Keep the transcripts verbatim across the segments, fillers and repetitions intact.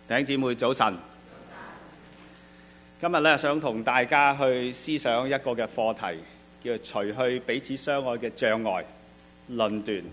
弟兄姊妹早晨，今日咧想同大家去思想一個嘅課題，叫做除去彼此相愛嘅障礙論斷。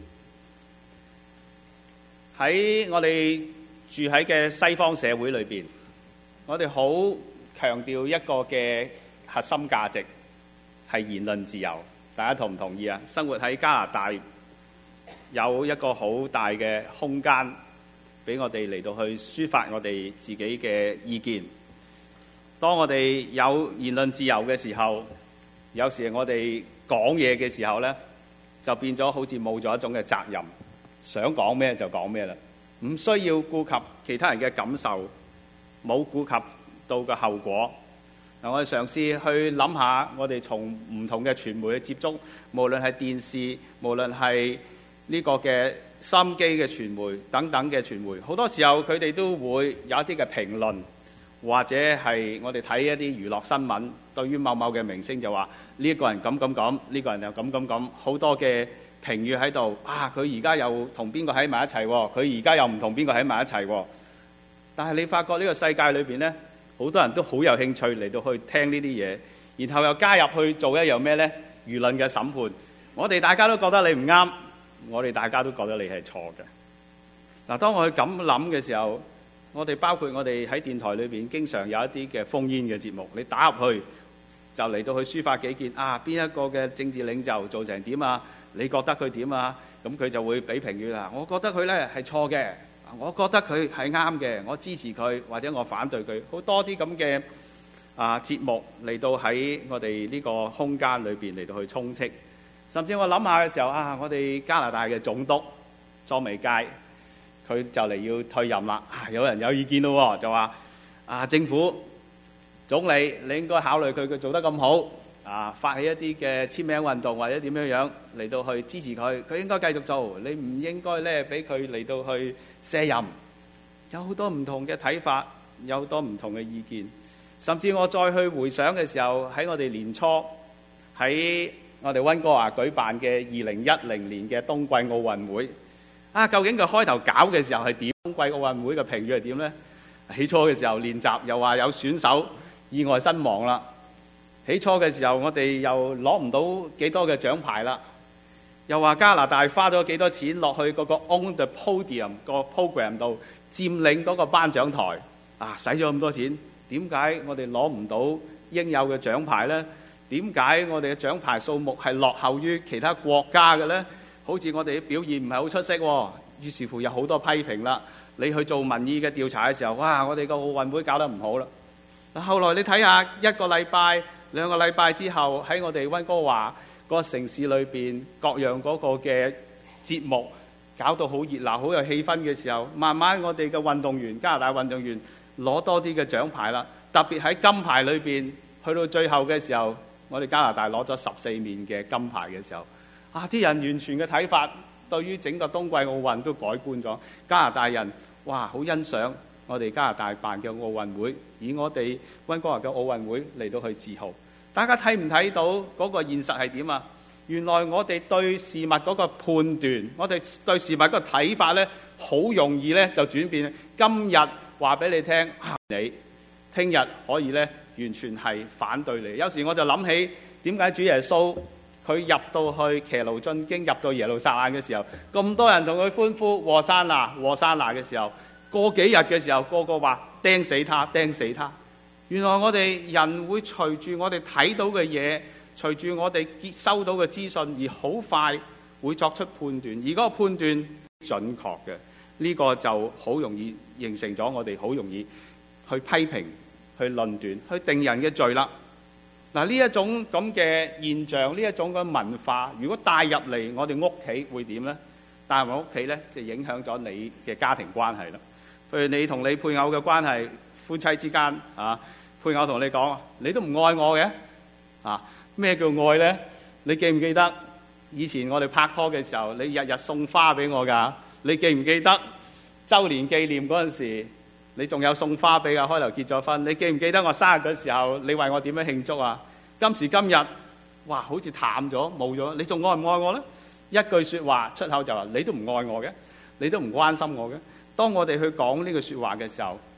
喺我哋住喺嘅西方社會裏邊，我哋好強調一個嘅核心價值係言論自由。大家同唔同意啊？生活喺加拿大有一個好大嘅空間，俾我哋嚟到去抒發我哋自己嘅意見。當我哋有言論自由嘅時候，有時我哋講嘢嘅時候呢，就變咗好似冇咗一種嘅責任，想講咩就講咩啦，唔需要顧及其他人嘅感受，冇顧及到個後果。嗱，我哋嘗試去諗下，我哋從唔同嘅傳媒嘅接觸，無論係電視，無論係呢個嘅收音機嘅傳媒等等嘅傳媒，好多時候佢哋都會有一啲嘅評論，或者係我哋睇一啲娛樂新聞，對於某某嘅明星就話呢一個人咁咁咁，呢個人又咁咁咁，好多嘅評語喺度。啊，佢而家又同邊個喺埋一齊喎？佢而家又唔同邊個喺埋一齊喎？但係你發覺呢個世界裏邊呢，好多人都好有興趣嚟到去聽呢啲嘢，然後又加入去做一樣咩呢？輿論嘅審判。我哋大家都覺得你唔啱，我哋大家都覺得你係錯嘅。嗱，當我咁諗嘅時候，我哋包括我哋喺電台裏邊經常有一啲嘅烽煙嘅節目，你打入去就嚟到去抒發己見啊，邊一個嘅政治領袖做成點啊？你覺得佢點啊？咁佢就會俾評語啦。我覺得佢呢係錯嘅，我覺得佢係啱嘅，我支持佢或者我反對佢。好多啲咁嘅啊節目嚟到喺我哋呢個空間裏邊嚟到去充斥。甚至我諗下嘅時候啊，我哋加拿大嘅總督莊美佳，佢就嚟要退任啦。啊，有人有意見咯，就話啊，政府總理你應該考慮佢佢做得咁好啊，發起一啲嘅簽名運動或者點樣樣嚟到去支持佢，佢應該繼續做，你唔應該咧俾佢嚟到去卸任。有好多唔同嘅睇法，有好多唔同嘅意見。甚至我再去回想嘅時候，喺我哋年初喺我哋溫哥華舉辦嘅二零一零年嘅冬季奧運會啊，究竟佢開頭搞嘅時候係點？冬季奧運會嘅評語係點呢？起初嘅時候練習又話有選手意外身亡啦。起初嘅時候我哋又攞唔到幾多嘅獎牌啦。又話加拿大花咗幾多錢落去嗰個 On the Podium 個 program 度佔領嗰個頒獎台啊，使咗咁多錢，點解我哋攞唔到應有嘅獎牌呢？點解我哋嘅獎牌數目係落後於其他國家嘅呢？好似我哋啲表現唔係好出色喎。於是乎有好多批評啦。你去做民意嘅調查嘅時候，哇！我哋個奧運會搞得唔好啦。嗱，後來你睇下一個禮拜、兩個禮拜之後，喺我哋溫哥華個城市裏邊，各樣嗰個嘅節目搞到好熱鬧、好有氣氛嘅時候，慢慢我哋嘅運動員、加拿大運動員攞多啲嘅獎牌啦。特別喺金牌裏邊，去到最後嘅時候，我哋加拿大攞咗十四面嘅金牌嘅時候，啊！啲人完全嘅睇法對於整個冬季奧運都改觀咗。加拿大人哇，好欣賞我哋加拿大辦嘅奧運會，以我哋溫哥華嘅奧運會嚟到去自豪。大家睇唔睇到嗰個現實係點啊？原來我哋對事物嗰個判斷，我哋對事物嗰個睇法呢，好容易呢就轉變。今日話俾你聽，啊，你聽日可以呢完全係反對你。有時我就諗起點解主耶穌佢入到去騎驢進京，入到耶路撒冷嘅時候，咁多人同佢歡呼和散那和散那嘅時候，過幾日嘅時候，個個話釘死他釘死他。原來我哋人會隨住我哋睇到嘅嘢，隨住我哋收到嘅資訊，而好快會作出判斷，而嗰個判斷準確嘅，呢個就好容易形成咗我哋好容易去批評、去論斷、去定人嘅罪啦。嗱，呢一種咁嘅現象，呢一種嘅文化，如果帶入嚟我哋屋企會點呢？帶入我屋企呢，就影響咗你嘅家庭關係啦。譬如你同你配偶嘅關係，夫妻之間啊，配偶同你講：你都唔愛我嘅啊？咩叫愛呢？你記唔記得以前我哋拍拖嘅時候，你日日送花俾我㗎？你記唔記得週年紀念嗰陣時，你仲有送花俾我？開頭結咗婚，你記唔記得我生日嘅時候，你為我點樣慶祝啊？今時今日，哇，好似淡咗冇咗，你仲愛唔愛我呢？一句説話出口就話你都唔愛我嘅，你都唔關心我嘅。當我哋去講呢句説話嘅時候，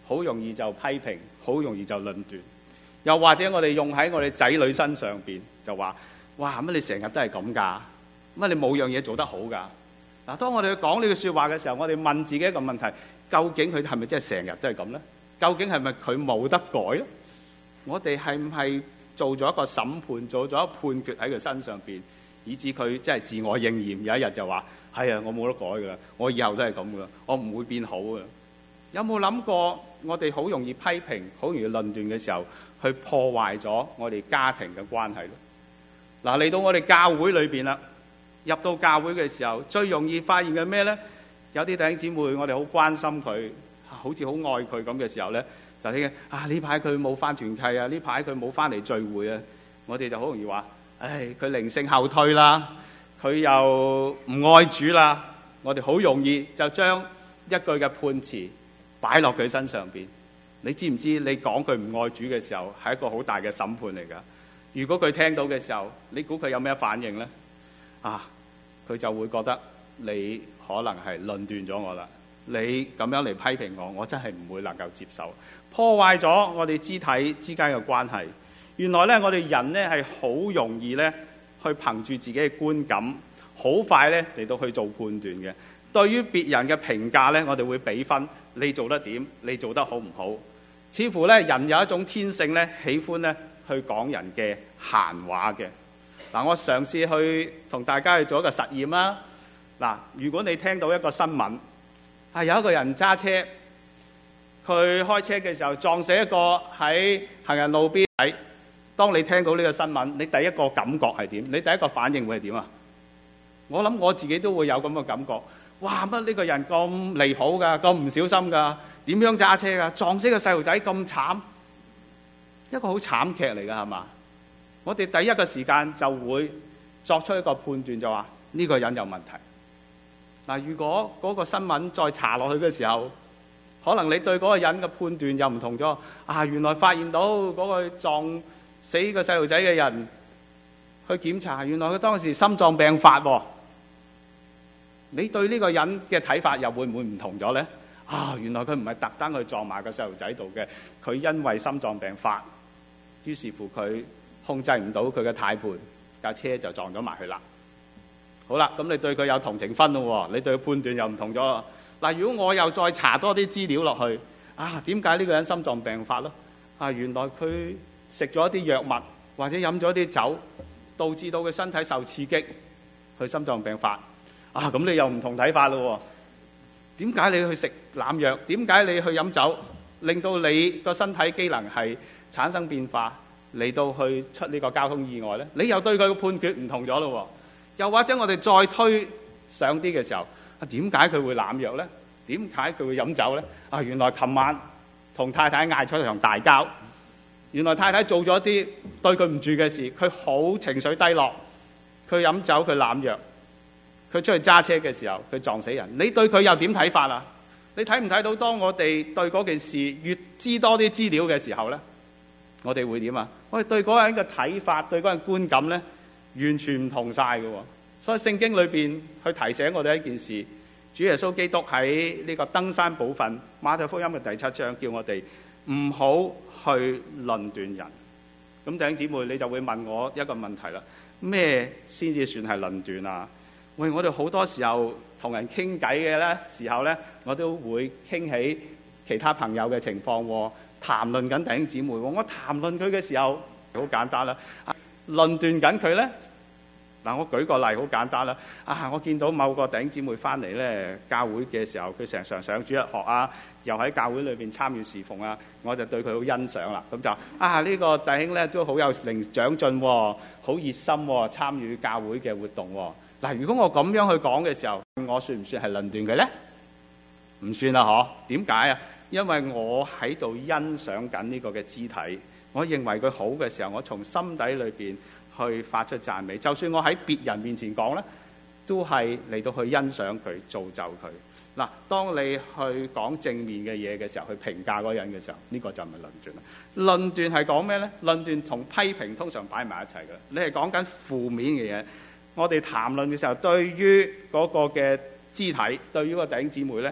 好容易就批評，好容易就論斷。又或者我哋用喺我哋仔女身上邊，就話：哇，乜你成日都係咁㗎？乜你冇樣嘢做得好㗎？嗱，當我哋去講呢句説話嘅時候，我哋問自己一個問題：究竟佢係咪真係成日都係咁呢？究竟係咪佢冇得改咧？我哋係唔係做咗一個審判，做咗一個判決喺佢身上邊，以致佢真係自我應驗？有一日就話：係啊，我冇得改㗎啦，我以後都係咁㗎啦，我唔會變好㗎。有冇諗過我哋好容易批評、好容易論斷嘅時候，去破壞咗我哋家庭嘅關係咧？嗱，嚟到我哋教會裏邊啦，入到教會嘅時候，最容易發現嘅咩呢？有啲弟兄姊妹，我哋好關心佢，好似好愛佢咁嘅時候呢，就聽啊呢排佢冇返團契啊，呢排佢冇返嚟聚會啊，我哋就好容易話：唉，佢靈性後退啦，佢又唔愛主啦。我哋好容易就將一句嘅判詞擺落佢身上邊。你知唔知你講佢唔愛主嘅時候，係一個好大嘅審判嚟㗎？如果佢聽到嘅時候，你估佢有咩反應呢？啊，佢就會覺得你可能係論斷咗我啦。你咁樣嚟批評我，我真係唔會能夠接受，破壞咗我哋肢體之間嘅關係。原來呢，我哋人呢係好容易呢去憑住自己嘅觀感，好快呢嚟到去做判斷嘅。對於別人嘅評價呢，我哋會俾分，你做得點？你做得好唔好？似乎呢，人有一種天性呢，喜歡呢去講人嘅閒話嘅。嗱，我嘗試去同大家去做一個實驗啦。嗱，如果你聽到一個新聞，係有一個人揸車，佢開車嘅時候撞死一個喺行人路邊仔。當你聽到呢個新聞，你第一個感覺係點？你第一個反應會係點啊？我諗我自己都會有咁嘅感覺。哇！乜呢個人咁離譜㗎？咁唔小心㗎？點樣揸車㗎？撞死個細路仔咁慘，一個好慘劇嚟㗎，係嘛？我哋第一個時間就會作出一個判斷，就話呢個人有問題。嗱，如果嗰個新聞再查落去嘅時候，可能你對嗰個人嘅判斷又唔同咗。啊，原來發現到嗰個撞死個細路仔嘅人去檢查，原來佢當時心臟病發喎。你對呢個人嘅睇法又會唔會唔同咗呢？啊，原來佢唔係特登去撞埋個細路仔度嘅，佢因為心臟病發，於是乎佢控制唔到佢嘅軚盤，架車就撞咗埋去啦。好啦，咁你對佢有同情分咯，你對佢判斷又唔同咗。嗱，如果我又再查多啲資料落去，啊，點解呢個人心臟病發咯？啊，原來佢食咗一啲藥物或者飲咗啲酒，導致到佢身體受刺激，佢心臟病發。啊，咁你又唔同睇法咯？點解你去食濫藥？點解你去飲酒，令到你個身體機能係產生變化，嚟到去出呢個交通意外呢？你又對佢嘅判決唔同咗咯？又或者我哋再推上啲嘅時候，啊，點解佢會濫藥呢？點解佢會飲酒呢？啊，原來琴晚同太太嗌咗場大交，原來太太做咗啲對佢唔住嘅事，佢好情緒低落，佢飲酒，佢濫藥。佢出去揸車嘅時候，佢撞死人。你對佢又點睇法啊？你睇唔睇到當我哋對嗰件事越知多啲資料嘅時候呢，我哋會點啊？我哋對嗰個人嘅睇法、對嗰個人觀感呢，完全唔同晒嘅。所以聖經裏邊去提醒我哋一件事，主耶穌基督喺呢個登山寶訓馬太福音嘅第七章，叫我哋唔好去論斷人。咁弟兄姊妹，你就會問我一個問題啦：咩先至算係論斷啊？喂，我哋好多時候同人傾偈嘅咧時候咧，我都會傾起其他朋友嘅情況喎，談論緊弟兄姊妹喎。我談論佢嘅時候好簡單啦，論斷緊佢咧。嗱，我舉個例，好簡單啦。啊，我見到某個弟兄姊妹翻嚟咧，教會嘅時候，佢成常上主日學啊，又喺教會裏邊參與侍奉啊，我就對佢好欣賞啦。咁就啊，呢個弟兄咧都好有靈長進喎，好熱心喎，參與教會嘅活動喎。嗱，如果我咁樣去講嘅時候，我算唔算係論斷佢呢？唔算啦，嗬？點解啊？因為我喺度欣賞緊呢個嘅肢體，我認為佢好嘅時候，我從心底裏邊去發出讚美。就算我喺別人面前講呢，都係嚟到去欣賞佢、造就佢。嗱，當你去講正面嘅嘢嘅時候，去評價嗰個人嘅時候，呢個就唔係論斷啦。論斷係講咩呢？論斷同批評通常擺埋一齊嘅。你係講緊負面嘅嘢。我哋談論嘅時候，對於嗰個嘅肢體，對於個弟兄姊妹咧，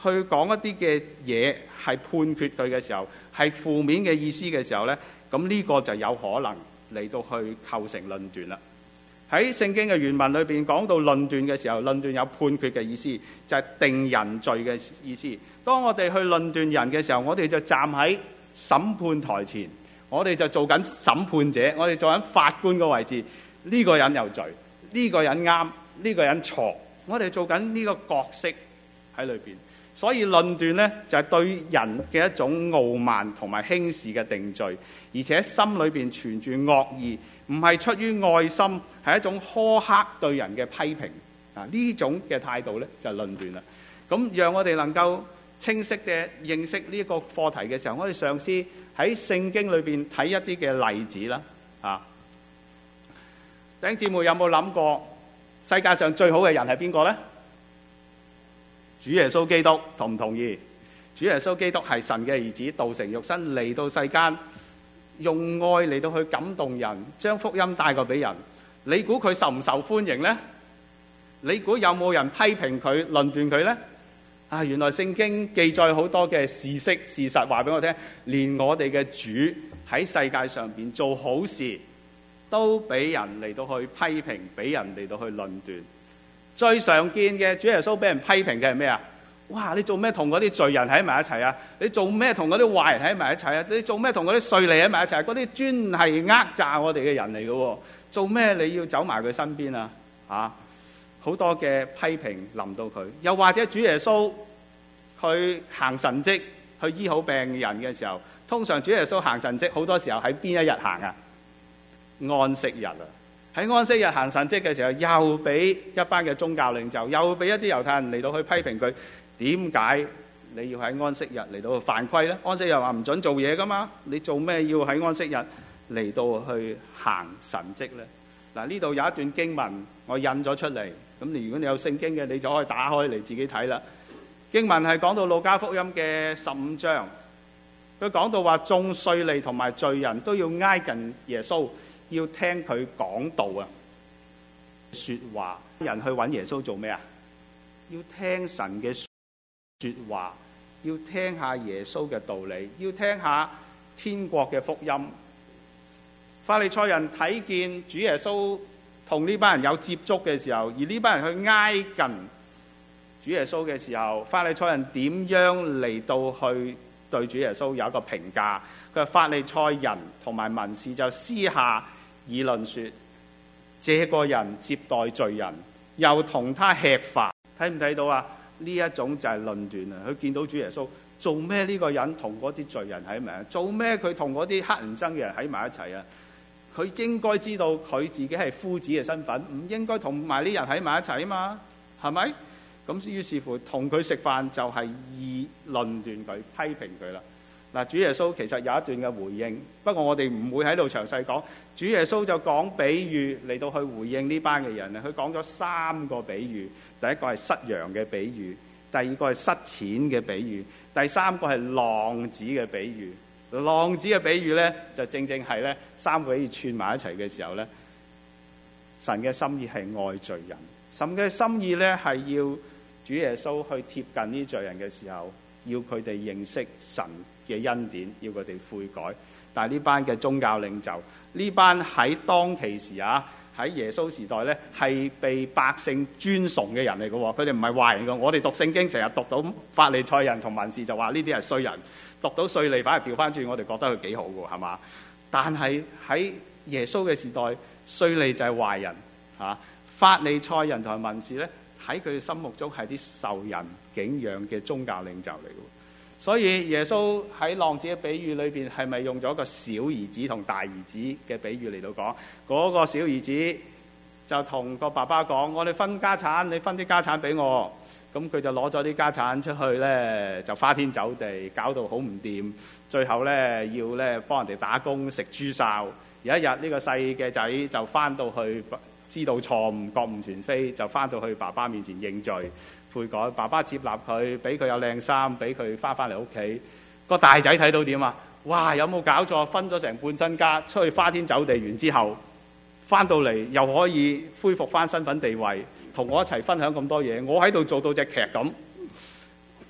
去講一啲嘅嘢係判決佢嘅時候，係負面嘅意思嘅時候呢，咁呢個就有可能嚟到去構成論斷啦。喺聖經嘅原文裏邊講到論斷嘅時候，論斷有判決嘅意思，就係定人罪嘅意思。當我哋去論斷人嘅時候，我哋就站喺審判台前，我哋就做緊審判者，我哋做緊法官個位置。呢個人有罪，呢個人啱，呢個人錯，我哋做緊呢個角色喺裏邊。所以論斷呢，就係對人嘅一種傲慢同埋輕視嘅定罪，而且心裏邊存住惡意，唔係出於愛心，係一種苛刻對人嘅批評。啊，呢種嘅態度呢，就係論斷啦。咁讓我哋能夠清晰嘅認識呢一個課題嘅時候，我哋嘗試喺聖經裏邊睇一啲嘅例子啦。啊，弟兄姊妹有冇諗過世界上最好嘅人係邊個呢？主耶穌基督，同唔同意？主耶穌基督係神嘅兒子，道成肉身嚟到世間，用愛嚟到去感動人，將福音帶過俾人。你估佢受唔受歡迎呢？你估有冇人批評佢、論斷佢呢？啊，原來聖經記載好多嘅事實事實話俾我聽，連我哋嘅主喺世界上邊做好事，都俾人嚟到去批評，俾人嚟到去論斷。最常見嘅主耶穌俾人批評嘅係咩啊？哇！你做咩同嗰啲罪人喺埋一齊啊？你做咩同嗰啲壞人喺埋一齊啊？你做咩同嗰啲稅吏喺埋一齊？嗰啲專係呃詐我哋嘅人嚟嘅喎，做咩你要走埋佢身邊啊？嚇！好多嘅批評臨到佢，又或者主耶穌去行神蹟去醫好病人嘅時候，通常主耶穌行神蹟好多時候喺邊一日行啊？安息日啊！喺安息日行神蹟嘅時候，又俾一班嘅宗教領袖，又俾一啲猶太人嚟到去批評佢，點解你要喺安息日嚟到去犯規呢？安息日話唔準做嘢噶嘛，你做咩要喺安息日嚟到去行神蹟呢？嗱，呢度有一段經文我印咗出嚟，咁你如果你有聖經嘅，你就可以打開嚟自己睇啦。經文係講到路加福音嘅十五章，佢講到話眾稅吏同埋罪人都要挨近耶穌，要聽佢講道啊，說話。人去揾耶穌做咩啊？要聽神嘅說話，要聽下耶穌嘅道理，要聽下天國嘅福音。法利賽人睇見主耶穌同呢班人有接觸嘅時候，而呢班人去挨近主耶穌嘅時候，法利賽人點樣嚟到去對主耶穌有一個評價？佢話法利賽人同埋文士就私下議論說，這個人接待罪人，又同他吃飯。睇唔睇到啊？呢一種就係論斷啊！佢見到主耶穌做咩呢個人同嗰啲罪人喺埋，做咩佢同嗰啲黑人憎嘅人喺埋一齊啊？佢應該知道佢自己係夫子嘅身份，唔應該同埋呢人喺埋一齊啊嘛，係咪？咁於是乎同佢食飯就係議論斷佢、批評佢啦。嗱，主耶穌其實有一段嘅回應，不過我哋唔會喺度詳細講。主耶穌就講比喻嚟到去回應呢班嘅人啊。佢講咗三個比喻，第一個係失羊嘅比喻，第二個係失錢嘅比喻，第三個係浪子嘅比喻。浪子嘅比喻咧，就正正係咧三個比喻串埋一齊嘅時候咧，神嘅心意係愛罪人，神嘅心意咧係要主耶穌去貼近呢罪人嘅時候，要佢哋認識神嘅恩典，要佢哋悔改。但係呢班嘅宗教領袖，呢班喺當其時啊，喺耶穌時代咧係被百姓尊崇嘅人嚟嘅喎，佢哋唔係壞人嘅。我哋讀聖經成日讀到法利賽人同文士就話呢啲係衰人，讀到稅吏反而調翻轉，我哋覺得佢幾好嘅，係嘛？但係喺耶穌嘅時代，稅吏就係壞人嚇，法利賽人同埋文士咧喺佢哋心目中係啲受人敬仰嘅宗教領袖嚟嘅。所以耶穌喺浪子嘅比喻裏邊係咪用咗個小兒子同大兒子嘅比喻嚟到講？嗰個小兒子就同個爸爸講：我哋分家產，你分啲家產俾我。咁佢就攞咗啲家產出去咧，就花天酒地，搞到好唔掂。最後咧要咧幫人哋打工食豬潲。有一日呢個細嘅仔就翻到去，知道錯誤，覺悟全非，就翻到去爸爸面前認罪悔改。爸爸接納佢，俾佢有靚衫，俾佢翻返嚟屋企。個大仔睇到點啊？哇！有冇搞錯？分咗成半身家出去花天酒地完之後，翻到嚟又可以恢復翻身份地位，同我一齊分享咁多嘢。我喺度做到隻劇咁，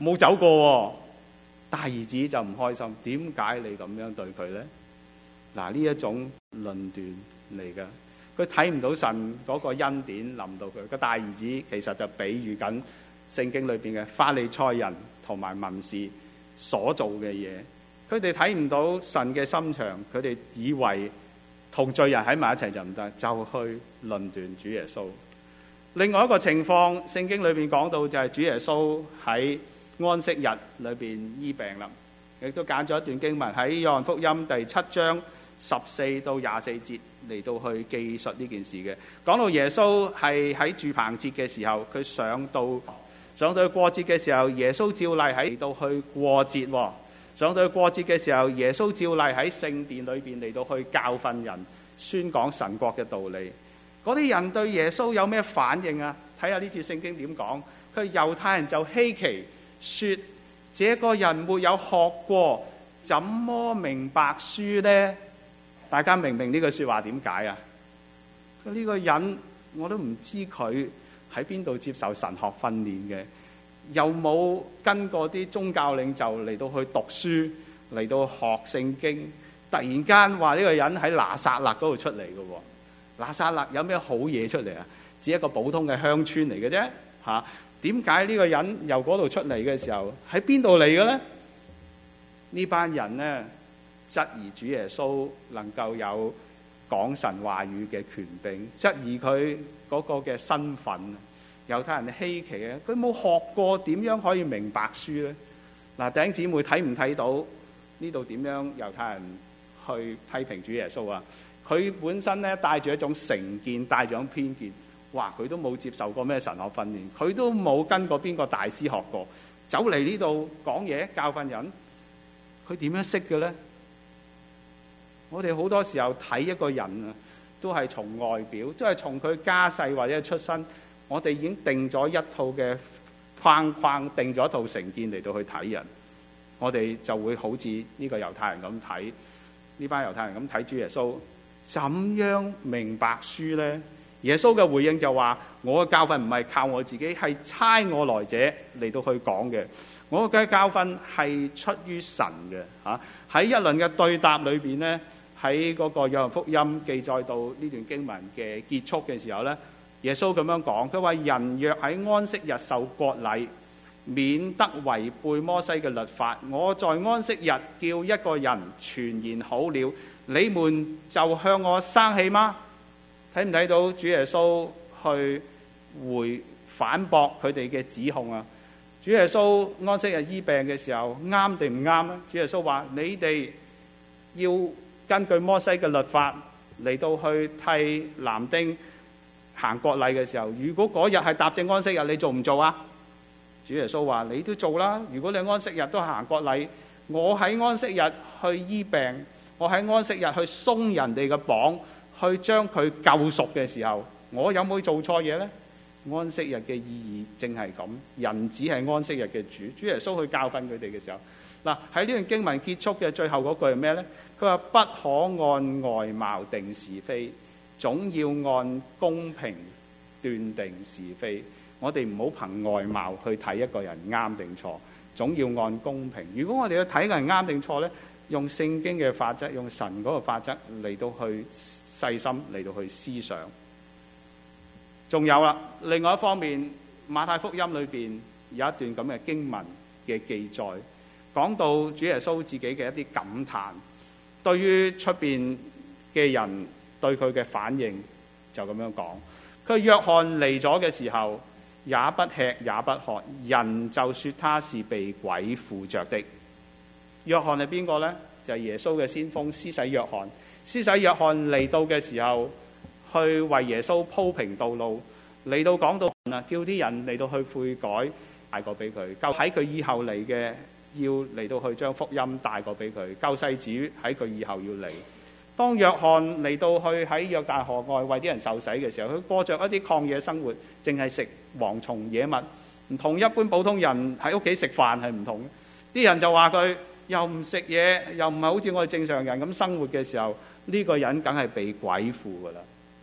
冇走過喎。大兒子就唔開心，點解你咁樣對佢呢？嗱，呢一種論斷嚟㗎，佢睇唔到神嗰個恩典臨到佢。個大兒子其實就比喻緊聖經裏邊嘅法利賽人同埋文士所做嘅嘢。佢哋睇唔到神嘅心腸，佢哋以為同罪人喺埋一齊就唔得，就去論斷主耶穌。另外一個情況，聖經裏邊講到就係主耶穌喺安息日裏邊醫病啦，亦都揀咗一段經文喺約翰福音第七章十四到廿四節嚟到去記述呢件事嘅。講到耶穌係喺住棚節嘅時候，佢上到上到去過節嘅時候，耶穌照例喺到去過節喎。上到去過節嘅時候，耶穌照例喺聖殿裏邊嚟到去教訓人，宣講神國嘅道理。嗰啲人對耶穌有咩反應啊？睇下呢節聖經點講。佢猶太人就稀奇，說：這個人沒有學過，怎麼明白書呢？大家明唔明呢句說話點解啊？佢呢個人我都唔知佢喺邊度接受神學訓練嘅。又冇跟過啲宗教領袖嚟到去讀書，嚟到學聖經。突然間話呢個人喺拿撒勒嗰度出嚟嘅喎，拿撒勒有咩好嘢出嚟啊？只係一個普通嘅鄉村嚟嘅啫嚇。點解呢個人由嗰度出嚟嘅時候喺邊度嚟嘅呢？呢班人呢，質疑主耶穌能夠有講神話語嘅權柄，質疑佢嗰個嘅身份。猶太人稀奇啊！佢冇學過，點樣可以明白書呢？嗱，弟兄姊妹睇唔睇到呢度點樣猶太人去批評主耶穌啊？佢本身咧帶住一種成見，帶住一種偏見。哇！佢都冇接受過咩神學訓練，佢都冇跟過邊個大師學過，走嚟呢度講嘢教訓人，佢點樣識嘅呢？我哋好多時候睇一個人啊，都係從外表，都係從佢家世或者出身。我哋已經定咗一套嘅框框，定咗一套成見嚟到去睇人，我哋就會好似呢個猶太人咁睇，呢班猶太人咁睇主耶穌，怎樣明白書呢？耶穌嘅回應就話：我嘅教訓唔係靠我自己，係差我來者嚟到去講嘅。我嘅教訓係出於神嘅嚇。喺一輪嘅對答裏邊呢，喺嗰個約翰福音記載到呢段經文嘅結束嘅時候呢，耶穌咁樣講，佢話：人若喺安息日受割禮，免得違背摩西嘅律法。我在安息日叫一個人全然好了，你們就向我生氣嗎？睇唔睇到主耶穌去回反駁佢哋嘅指控啊？主耶穌安息日醫病嘅時候啱定唔啱咧？主耶穌話：你哋要根據摩西嘅律法嚟到去替男丁行割禮嘅時候，如果嗰日係踏正安息日，你做唔做啊？主耶穌話：你都做啦。如果你安息日都行割禮，我喺安息日去醫病，我喺安息日去鬆人哋嘅綁，去將佢救贖嘅時候，我有冇做錯嘢呢？安息日嘅意義正係咁，人只係安息日嘅主。主耶穌去教訓佢哋嘅時候，嗱，喺呢段經文結束嘅最後嗰句係咩呢？佢話：不可按外貌定是非，總要按公平斷定是非。我哋唔好憑外貌去睇一個人啱定錯，總要按公平。如果我哋要睇個人啱定錯呢，用聖經嘅法則，用神嗰個法則嚟到去細心嚟到去思想。仲有啦，另外一方面，馬太福音裏邊有一段咁嘅經文嘅記載，講到主耶穌自己嘅一啲感嘆，對於出邊嘅人對佢嘅反應就咁樣講。佢約翰嚟咗嘅時候，也不吃也不喝，人就說他是被鬼附着的。約翰係邊個呢？就係、是、耶穌嘅先鋒施洗約翰。施洗約翰嚟到嘅時候，去為耶穌鋪平道路，嚟到講到啊，叫啲人嚟到去悔改，帶過俾佢。救喺佢以後嚟嘅，要嚟到去將福音帶過俾佢。救世主喺佢以後要嚟。當約翰嚟到去喺約旦河外為啲人受洗嘅時候，佢過着一啲曠野生活，淨係食蝗蟲野物，唔同一般普通人喺屋企食飯係唔同嘅。啲人就話佢又唔食嘢，又唔係好似我哋正常人咁生活嘅時候，呢個人梗係被鬼附噶啦。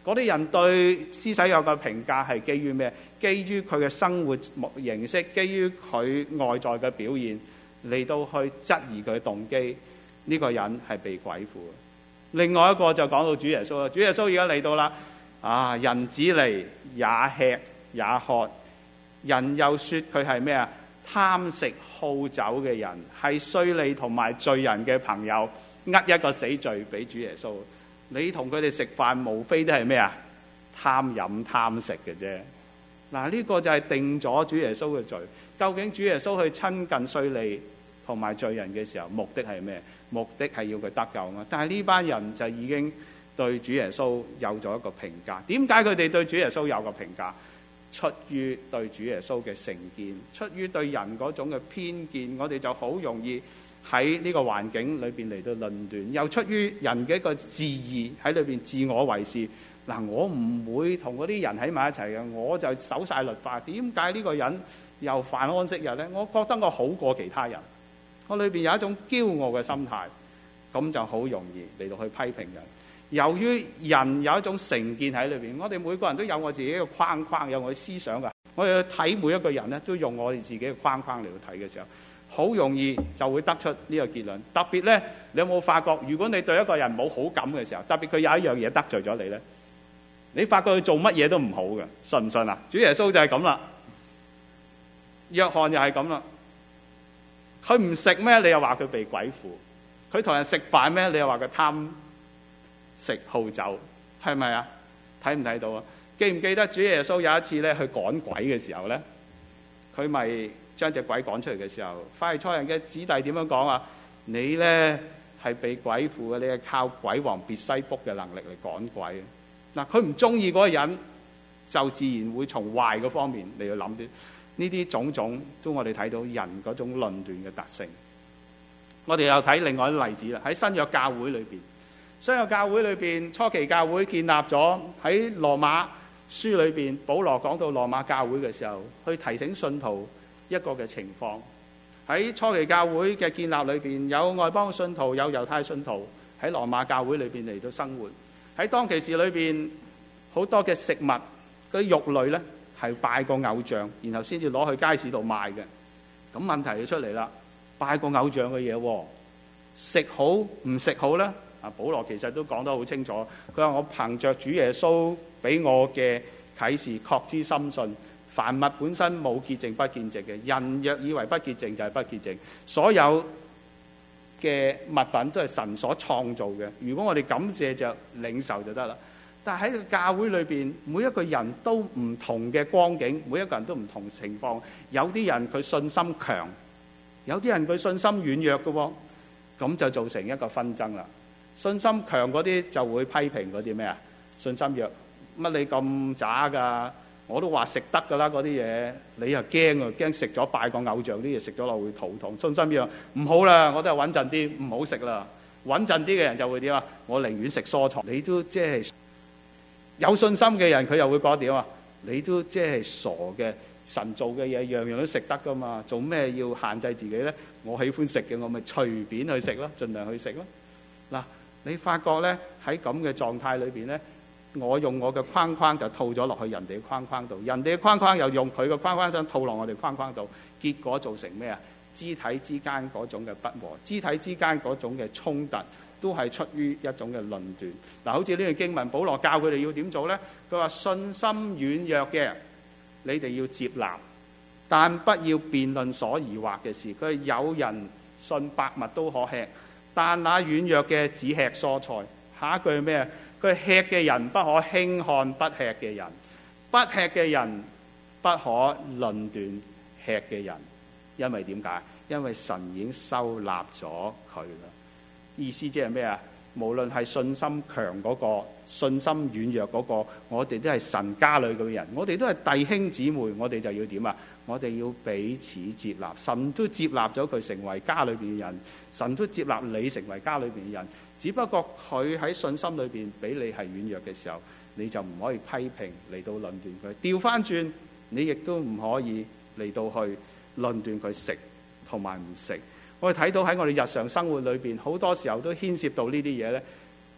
嗰啲人對施洗約嘅評價係基於咩？基於佢嘅生活形式，基於佢外在嘅表現，嚟到去質疑佢嘅動機。呢個人係被鬼附。另外一個就講到主耶穌啦。主耶穌而家嚟到啦，啊，人子嚟也吃也喝，人又說佢係咩啊？貪食好酒嘅人，係稅吏同埋罪人嘅朋友，呃一個死罪俾主耶穌。你同佢哋食飯，無非都係咩啊？貪飲貪食嘅啫。嗱，呢個就係定咗主耶穌嘅罪。究竟主耶穌去親近稅吏同埋罪人嘅時候，目的係咩？目的係要佢得救嘛。但係呢班人就已經對主耶穌有咗一個評價。點解佢哋對主耶穌有個評價？出於對主耶穌嘅成見，出於對人嗰種嘅偏見，我哋就好容易喺呢個環境裏邊嚟到論斷，又出於人嘅一個自義喺裏邊自我為是。嗱，我唔會同嗰啲人喺埋一齊嘅，我就守晒律法。點解呢個人又犯安息日呢？我覺得我好過其他人。我裏邊有一種驕傲嘅心態，咁就好容易嚟到去批評人。由於人有一種成見喺裏邊，我哋每個人都有我自己嘅框框，有我嘅思想㗎。我哋去睇每一個人咧，都用我哋自己嘅框框嚟到睇嘅時候，好容易就會得出呢個結論。特別咧，你有冇發覺？如果你對一個人冇好感嘅時候，特別佢有一樣嘢得罪咗你咧，你發覺佢做乜嘢都唔好嘅，信唔信啊？主耶穌就係咁啦，約翰又係咁啦。佢唔食咩？你又話佢被鬼附。佢同人食飯咩？你又話佢貪食好酒，係咪啊？睇唔睇到啊？記唔記得主耶穌有一次咧去趕鬼嘅時候咧，佢咪將隻鬼趕出嚟嘅時候，法利賽人嘅子弟點樣講啊？你咧係被鬼附嘅，你係靠鬼王別西卜嘅能力嚟趕鬼。嗱，佢唔中意嗰個人，就自然會從壞嘅方面嚟去諗啲。呢啲種種都我哋睇到人嗰種論斷嘅特性。我哋又睇另外一啲例子啦，喺新約教會裏邊，新約教會裏邊初期教會建立咗，喺羅馬書裏邊，保羅講到羅馬教會嘅時候，去提醒信徒一個嘅情況。喺初期教會嘅建立裏邊，有外邦信徒，有猶太信徒喺羅馬教會裏邊嚟到生活。喺當其時裏邊，好多嘅食物嗰啲肉類咧，係拜過偶像，然後先至攞去街市度賣嘅。咁問題就出嚟啦，拜過偶像嘅嘢，食好唔食好咧？啊，保羅其實都講得好清楚，佢話我憑着主耶穌俾我嘅啟示，確知深信，凡物本身冇潔淨不潔淨嘅，人若以為不潔淨就係不潔淨。所有嘅物品都係神所創造嘅，如果我哋感謝就領受就得啦。但係喺個教會裏邊，每一個人都唔同嘅光景，每一個人都唔同情況。有啲人佢信心強，有啲人佢信心軟弱嘅喎，咁就造成一個紛爭啦。信心強嗰啲就會批評嗰啲咩啊？信心弱，乜你咁渣㗎？我都話食得㗎啦，嗰啲嘢你又驚啊，驚食咗拜個偶像啲嘢食咗落會肚痛。信心弱唔好啦，我都係穩陣啲，唔好食啦。穩陣啲嘅人就會點啊？我寧願食蔬菜。你都即係有信心嘅人，佢又會覺得點啊？你都即係傻嘅，神做嘅嘢樣樣都食得㗎嘛，做咩要限制自己咧？我喜歡食嘅，我咪隨便去食咯，盡量去食咯。嗱，你發覺咧喺咁嘅狀態裏邊咧，我用我嘅框框就套咗落去人哋嘅框框度，人哋嘅框框又用佢嘅框框想套落我哋框框度，結果造成咩啊？肢體之間嗰種嘅不和，肢體之間嗰種嘅衝突，都係出於一種嘅論斷。嗱，好似呢段經文，保羅教佢哋要點做呢？佢話信心軟弱嘅，你哋要接納，但不要辯論所疑惑嘅事。佢話有人信百物都可吃，但那軟弱嘅只吃蔬菜。下一句係咩？佢吃嘅人不可輕看不吃嘅人，不吃嘅人不可論斷吃嘅人。因為點解？因為神已經收納咗佢啦。意思即係咩啊？無論係信心強嗰個，信心軟弱嗰個，我哋都係神家裏嘅人，我哋都係弟兄姊妹，我哋就要點啊？我哋要彼此接納，神都接納咗佢成為家裏邊嘅人，神都接納你成為家裏邊嘅人。只不過佢喺信心裏邊俾你係軟弱嘅時候，你就唔可以批評嚟到論斷佢。調翻轉，你亦都唔可以嚟到去論斷佢食同埋唔食。我哋睇到喺我哋日常生活裏邊，好多時候都牽涉到呢啲嘢咧。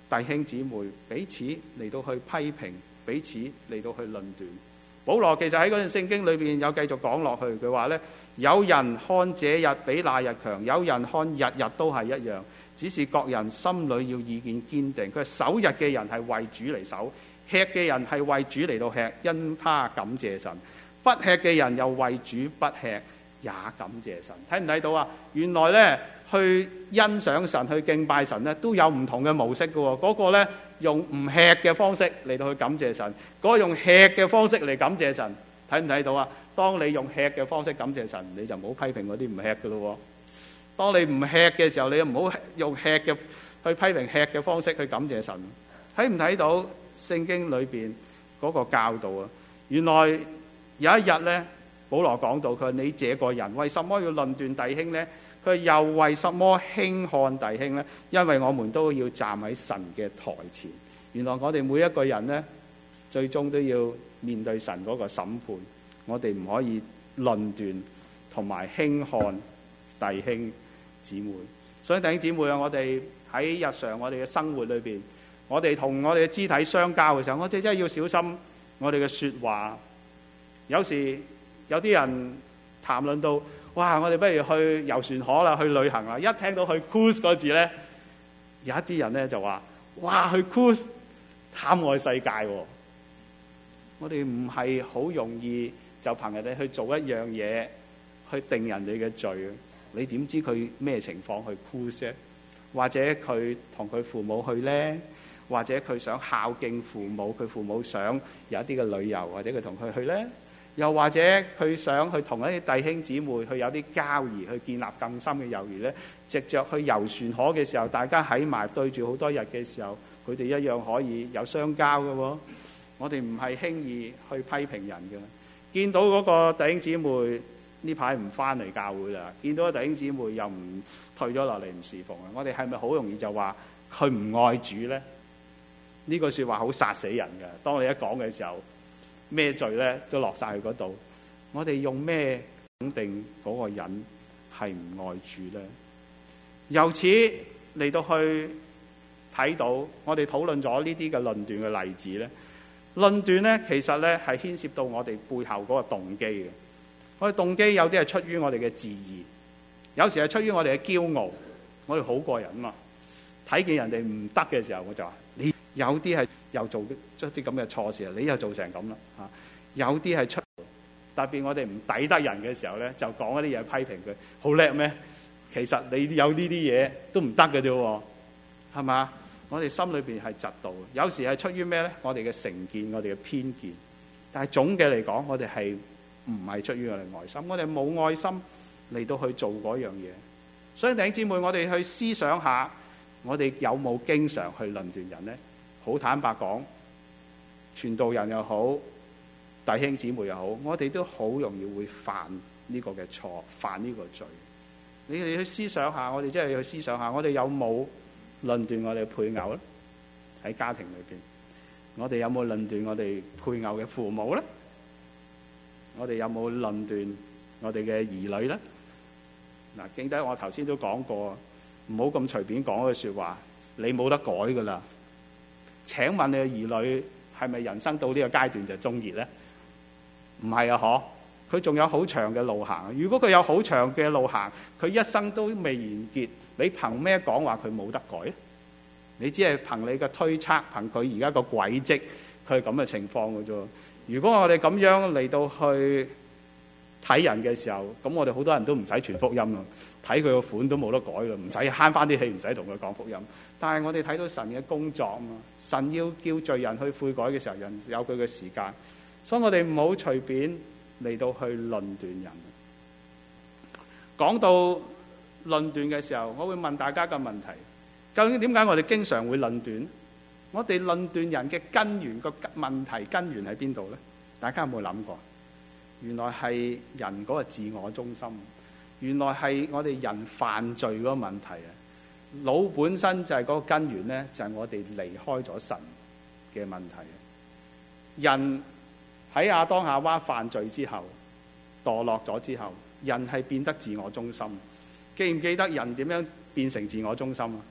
弟兄姊妹彼此嚟到去批評，彼此嚟到去論斷。保羅其實喺嗰段聖經裏邊有繼續講落去，佢話呢，有人看這日比那日強，有人看日日都係一樣，只是各人心裏要意見堅定。佢話守日嘅人係為主嚟守，吃嘅人係為主嚟到吃，因他感謝神；不吃嘅人又為主不吃，也感謝神。睇唔睇到啊？原來呢，去欣賞神、去敬拜神呢，都有唔同嘅模式嘅喎。嗰個呢，用唔吃嘅方式嚟到去感謝神，嗰個用吃嘅方式嚟感謝神。睇唔睇到啊？當你用吃嘅方式感謝神，你就唔好批評嗰啲唔吃嘅咯。當你唔吃嘅時候，你就唔好用吃嘅去批評吃嘅方式去感謝神。睇唔睇到聖經裏邊嗰個教導啊？原來有一日呢，保羅講到佢話：你這個人為什麼要論斷弟兄呢？佢又為什麼輕看弟兄呢？因為我們都要站喺神嘅台前。原來我哋每一個人呢，最終都要面對神嗰個審判。我哋唔可以論斷同埋輕看弟兄姊妹。所以弟兄姊妹啊，我哋喺日常我哋嘅生活裏邊，我哋同我哋嘅肢體相交嘅時候，我哋真係要小心我哋嘅説話。有時有啲人談論到，哇！我哋不如去遊船河啦，去旅行啦。一聽到去 cruise 嗰字呢，有一啲人呢就話：哇！去 cruise 貪愛世界喎。我哋唔係好容易就憑人哋去做一樣嘢去定人哋嘅罪。你點知佢咩情況去 cruise？或者佢同佢父母去呢？或者佢想孝敬父母，佢父母想有一啲嘅旅遊，或者佢同佢去呢？又或者佢想去同一啲弟兄姊妹去有啲交誼，去建立更深嘅友誼呢？藉着去遊船河嘅時候，大家喺埋對住好多日嘅時候，佢哋一樣可以有相交嘅喎。我哋唔係輕易去批評人嘅。見到嗰個弟兄姊妹呢排唔翻嚟教會啦，見到個弟兄姊妹又唔退咗落嚟唔侍奉啊，我哋係咪好容易就話佢唔愛主呢？呢句説話好殺死人嘅。當你一講嘅時候，咩罪咧都落晒去嗰度。我哋用咩肯定嗰個人係唔愛主咧？由此嚟到去睇到，我哋討論咗呢啲嘅論斷嘅例子咧。論斷咧其實咧係牽涉到我哋背後嗰個動機嘅。我哋動機有啲係出於我哋嘅自義，有時係出於我哋嘅驕傲。我哋好過人嘛，睇見人哋唔得嘅時候，我就話你。有啲係又做出啲咁嘅錯事，你又做成咁啦嚇。有啲係出，特別我哋唔抵得人嘅時候咧，就講一啲嘢批評佢，好叻咩？其實你有呢啲嘢都唔得嘅啫，係嘛？我哋心裏邊係嫉妒，有時係出於咩咧？我哋嘅成見，我哋嘅偏見。但係總嘅嚟講，我哋係唔係出於我哋愛心？我哋冇愛心嚟到去做嗰樣嘢。所以弟兄姊妹，我哋去思想下，我哋有冇經常去論斷人咧？好坦白講，傳道人又好，弟兄姊妹又好，我哋都好容易會犯呢個嘅錯，犯呢個罪。你哋去思想下，我哋真係要去思想下，我哋有冇論斷我哋配偶咧？喺家庭裏邊，我哋有冇論斷我哋配偶嘅父母咧？我哋有冇論斷我哋嘅兒女咧？嗱，記得我頭先都講過，唔好咁隨便講嘅説話，你冇得改噶啦。請問你嘅兒女係咪人生到呢個階段就中意呢？唔係啊，嗬！佢仲有好長嘅路行。如果佢有好長嘅路行，佢一生都未完結，你憑咩講話佢冇得改？你只係憑你嘅推測，憑佢而家個軌跡，佢係咁嘅情況嘅啫。如果我哋咁樣嚟到去睇人嘅時候，咁我哋好多人都唔使傳福音啦，睇佢個款都冇得改啦，唔使慳翻啲氣，唔使同佢講福音。但係我哋睇到神嘅工作啊嘛，神要叫罪人去悔改嘅時候，人有佢嘅時間，所以我哋唔好隨便嚟到去論斷人。講到論斷嘅時候，我會問大家個問題：究竟點解我哋經常會論斷？我哋論斷人嘅根源，個問題根源喺邊度呢？大家有冇諗過？原來係人嗰個自我中心，原來係我哋人犯罪嗰個問題啊！腦本身就係嗰個根源呢，就係我哋離開咗神嘅問題。人喺亞當夏娃犯罪之後，墮落咗之後，人係變得自我中心。記唔記得人點樣變成自我中心啊？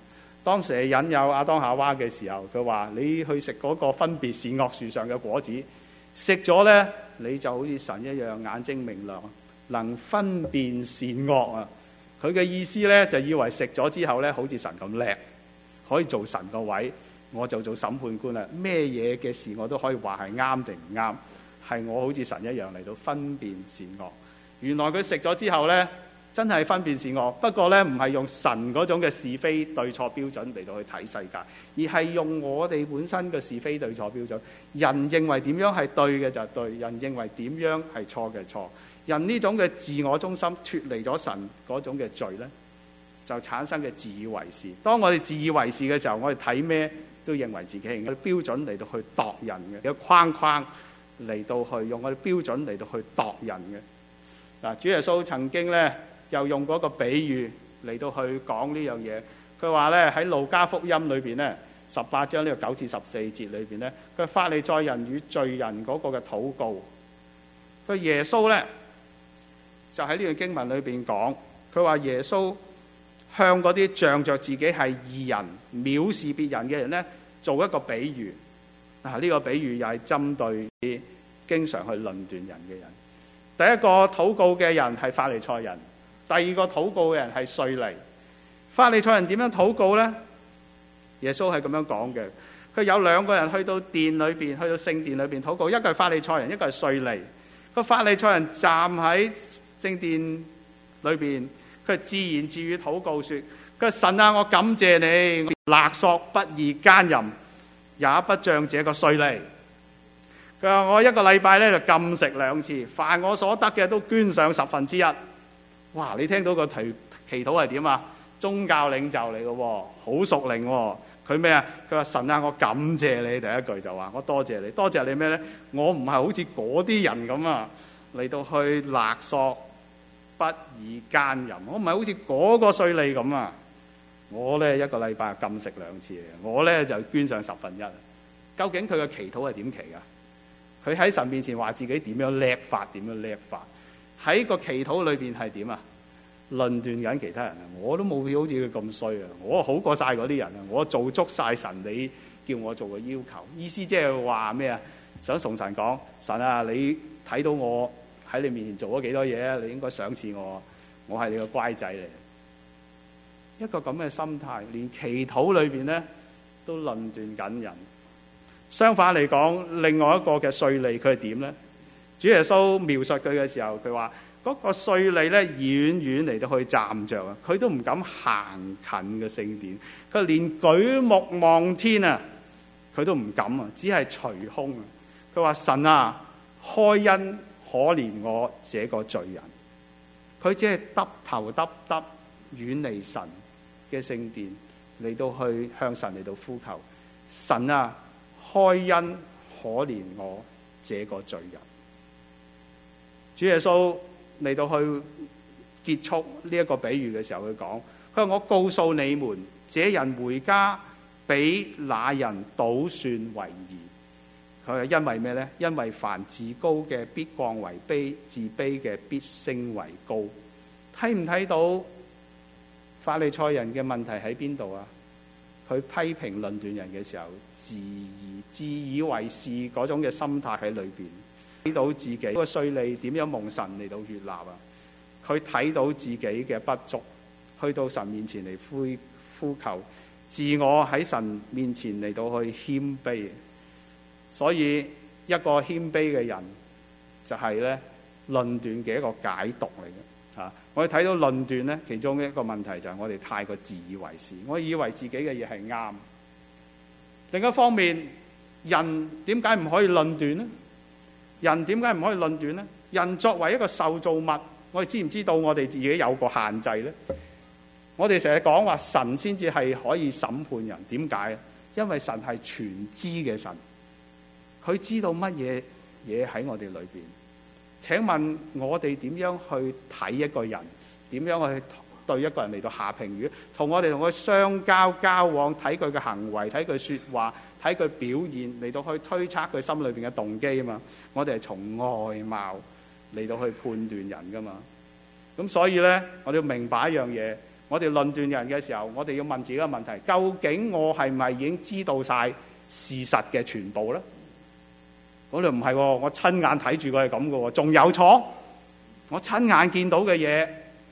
當蛇引誘亞當夏娃嘅時候，佢話：你去食嗰個分別善惡樹上嘅果子，食咗呢，你就好似神一樣，眼睛明亮，能分辨善惡啊！佢嘅意思呢，就以為食咗之後呢，好似神咁叻，可以做神個位，我就做審判官啦。咩嘢嘅事我都可以話係啱定唔啱，係我好似神一樣嚟到分辨善惡。原來佢食咗之後呢，真係分辨善惡，不過呢，唔係用神嗰種嘅是非對錯標準嚟到去睇世界，而係用我哋本身嘅是非對錯標準。人認為點樣係對嘅就係對，人認為點樣係錯嘅錯。人呢種嘅自我中心脫離咗神嗰種嘅罪呢，就產生嘅自以為是。當我哋自以為是嘅時候，我哋睇咩都認為自己係標準嚟到去度人嘅，有框框嚟到去用我哋標準嚟到去度人嘅。嗱，主耶穌曾經呢，又用嗰個比喻嚟到去講呢樣嘢。佢話呢，喺路加福音裏邊呢，十八章呢個九至十四節裏邊呢，佢法利賽人與罪人嗰個嘅禱告。佢耶穌呢，就喺呢段經文裏邊講，佢話耶穌向嗰啲仗着自己係義人、藐視別人嘅人呢，做一個比喻。啊，呢個比喻又係針對經常去論斷人嘅人。第一個禱告嘅人係法利賽人，第二個禱告嘅人係稅吏。法利賽人點樣禱告呢？耶穌係咁樣講嘅，佢有兩個人去到殿裏邊，去到聖殿裏邊禱告，一個係法利賽人，一個係稅吏。個法利賽人站喺聖殿裏邊，佢自言自語禱告說：佢話神啊，我感謝你，勒索不義奸淫，也不像這個稅吏。佢話我一個禮拜咧就禁食兩次，凡我所得嘅都捐上十分之一。哇！你聽到個祈祈禱係點啊？宗教領袖嚟嘅喎，好屬靈喎。佢咩啊？佢話神啊，我感謝你。第一句就話我多謝你，多謝你咩咧？我唔係好似嗰啲人咁啊，嚟到去勒索不義奸淫。我唔係好似嗰個稅吏咁啊。我咧一個禮拜禁食兩次，我咧就捐上十分一。究竟佢嘅祈禱係點祈㗎？佢喺神面前話自己點樣叻法，點樣叻法，喺個祈禱裏邊係點啊？論斷緊其他人啊！我都冇好似佢咁衰啊！我好過晒嗰啲人啊！我做足晒神你叫我做嘅要求。意思即係話咩啊？想同神講：神啊，你睇到我喺你面前做咗幾多嘢啊？你應該賞賜我，我係你個乖仔嚟。一個咁嘅心態，連祈禱裏邊咧都論斷緊人。相反嚟講，另外一個嘅稅吏佢係點呢？主耶穌描述佢嘅時候，佢話嗰個稅吏咧遠遠嚟到去站着啊，佢都唔敢行近嘅聖殿，佢連舉目望天啊，佢都唔敢啊，只係捶胸啊。佢話神啊，開恩可憐我這個罪人。佢只係耷頭耷耷遠離神嘅聖殿嚟到去向神嚟到呼求，神啊，開恩可憐我這個罪人。主耶穌嚟到去結束呢一個比喻嘅時候，佢講：佢話我告訴你們，這人回家比那人倒算為義。佢係因為咩呢？因為凡自高嘅必降為卑，自卑嘅必升為高。睇唔睇到法利賽人嘅問題喺邊度啊？佢批評論斷人嘅時候，自以自以為是嗰種嘅心態喺裏邊，睇到自己個稅吏點樣蒙神嚟到悅納啊！佢睇到自己嘅不足，去到神面前嚟呼呼求，自我喺神面前嚟到去謙卑。所以一個謙卑嘅人就係咧論斷嘅一個解讀嚟嘅。啊！我哋睇到論斷咧，其中一個問題就係我哋太過自以為是，我以為自己嘅嘢係啱。另一方面，人點解唔可以論斷呢？人點解唔可以論斷呢？人作為一個受造物，我哋知唔知道我哋自己有個限制呢？我哋成日講話神先至係可以審判人，點解？因為神係全知嘅神，佢知道乜嘢嘢喺我哋裏邊。請問我哋點樣去睇一個人？點樣去對一個人嚟到下評語？同我哋同佢相交交往，睇佢嘅行為，睇佢說話，睇佢表現，嚟到去推測佢心裏邊嘅動機啊嘛。我哋係從外貌嚟到去判斷人噶嘛。咁所以呢，我哋要明白一樣嘢， 我哋論斷人嘅時候，我哋要問自己一個問題：究竟我係咪已經知道晒事實嘅全部咧？我哋唔係喎，我親眼睇住佢係咁嘅喎，仲有錯？我親眼見到嘅嘢，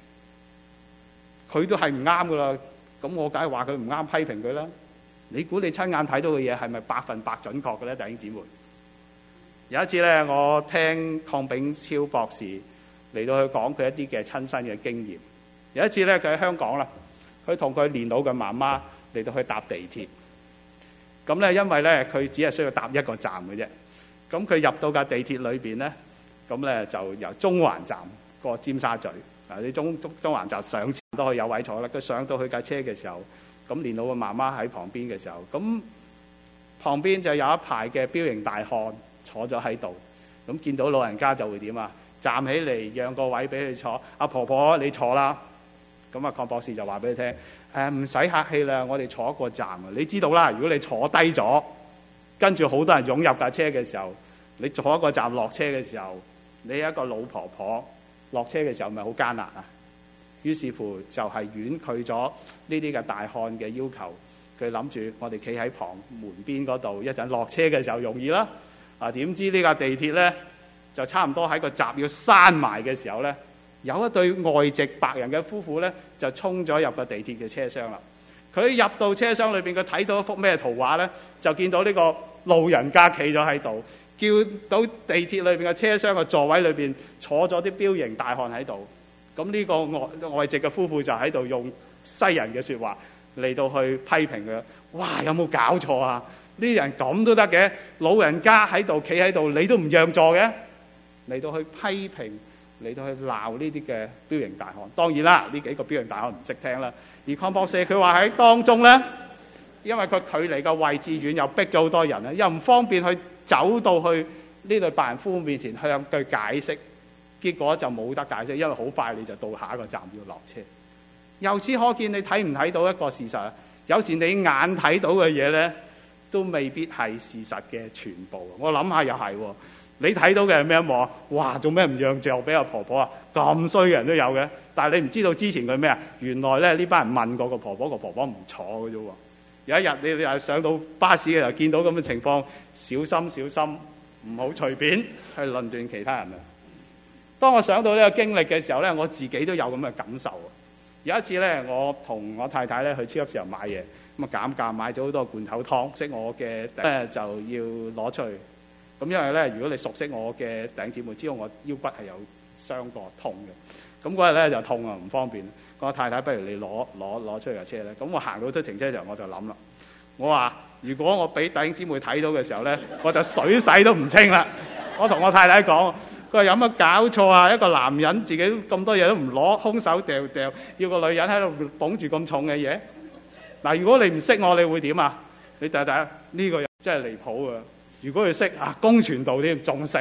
佢都係唔啱噶啦，咁我梗係話佢唔啱，批評佢啦。你估你親眼睇到嘅嘢係咪百分百準確嘅咧，弟兄姊妹？有一次咧，我聽鄺炳超博士嚟到去講佢一啲嘅親身嘅經驗。有一次咧，佢喺香港啦，佢同佢年老嘅媽媽嚟到去搭地鐵。咁咧，因為咧佢只係需要搭一個站嘅啫。咁佢入到架地鐵裏邊咧，咁咧就由中環站過尖沙咀。嗱，你中中中環站上車都可以有位坐啦。佢上到去架車嘅時候，咁年老嘅媽媽喺旁邊嘅時候，咁旁邊就有一排嘅彪形大漢坐咗喺度。咁見到老人家就會點啊？站起嚟讓個位俾佢坐。阿婆婆你坐啦。咁啊，鄺博士就話俾你聽：誒唔使客氣啦，我哋坐一個站啊。你知道啦，如果你坐低咗，跟住好多人湧入架車嘅時候，你坐一個站落車嘅時候，你一個老婆婆落車嘅時候，咪好艱難啊！於是乎就係婉拒咗呢啲嘅大漢嘅要求。佢諗住我哋企喺旁門邊嗰度，一陣落車嘅時候容易啦。啊，點知呢架地鐵呢，就差唔多喺個閘要閂埋嘅時候呢，有一對外籍白人嘅夫婦呢，就衝咗入個地鐵嘅車廂啦。佢入到車廂裏邊，佢睇到一幅咩圖畫呢？就見到呢個老人家企咗喺度，叫到地鐵裏邊嘅車廂嘅座位裏邊坐咗啲彪形大漢喺度。咁呢個外外籍嘅夫婦就喺度用西人嘅説話嚟到去批評佢。哇！有冇搞錯啊？呢啲人咁都得嘅？老人家喺度企喺度，你都唔讓座嘅？嚟到去批評，嚟到去鬧呢啲嘅彪形大漢。當然啦，呢幾個彪形大漢唔識聽啦。而鄺博士佢話喺當中咧，因為佢距離嘅位置遠，又逼咗好多人咧，又唔方便去走到去呢對白人夫婦面前向佢解釋，結果就冇得解釋，因為好快你就到下一個站要落車。由此可見，你睇唔睇到一個事實啊？有時你眼睇到嘅嘢咧，都未必係事實嘅全部。我諗下又係喎，你睇到嘅係咩啊？哇！做咩唔讓座俾阿婆婆啊？咁衰嘅人都有嘅。但係你唔知道之前佢咩啊？原來咧呢班人問過個婆婆，個婆婆唔坐嘅啫喎。有一日你又上到巴士嘅時候，見到咁嘅情況，小心小心，唔好隨便去論斷其他人啊！當我想到呢個經歷嘅時候咧，我自己都有咁嘅感受。有一次咧，我同我太太咧去超級市場買嘢，咁啊減價買咗好多罐頭湯，識我嘅咧就要攞出去。咁因為咧，如果你熟悉我嘅弟兄姊妹，知道我腰骨係有傷過痛嘅。咁嗰日咧就痛啊，唔方便。我太太，不如你攞攞攞出去架車咧。咁我行到出停車場，我就諗啦。我話如果我俾弟兄姊妹睇到嘅時候咧，我就水洗都唔清啦。我同我太太講，佢話有乜搞錯啊？一個男人自己咁多嘢都唔攞，空手掉掉，要個女人喺度捧住咁重嘅嘢。嗱，如果你唔識我，你會點啊？你睇睇呢個人真係離譜啊！如果佢識啊，公傳道添，仲死。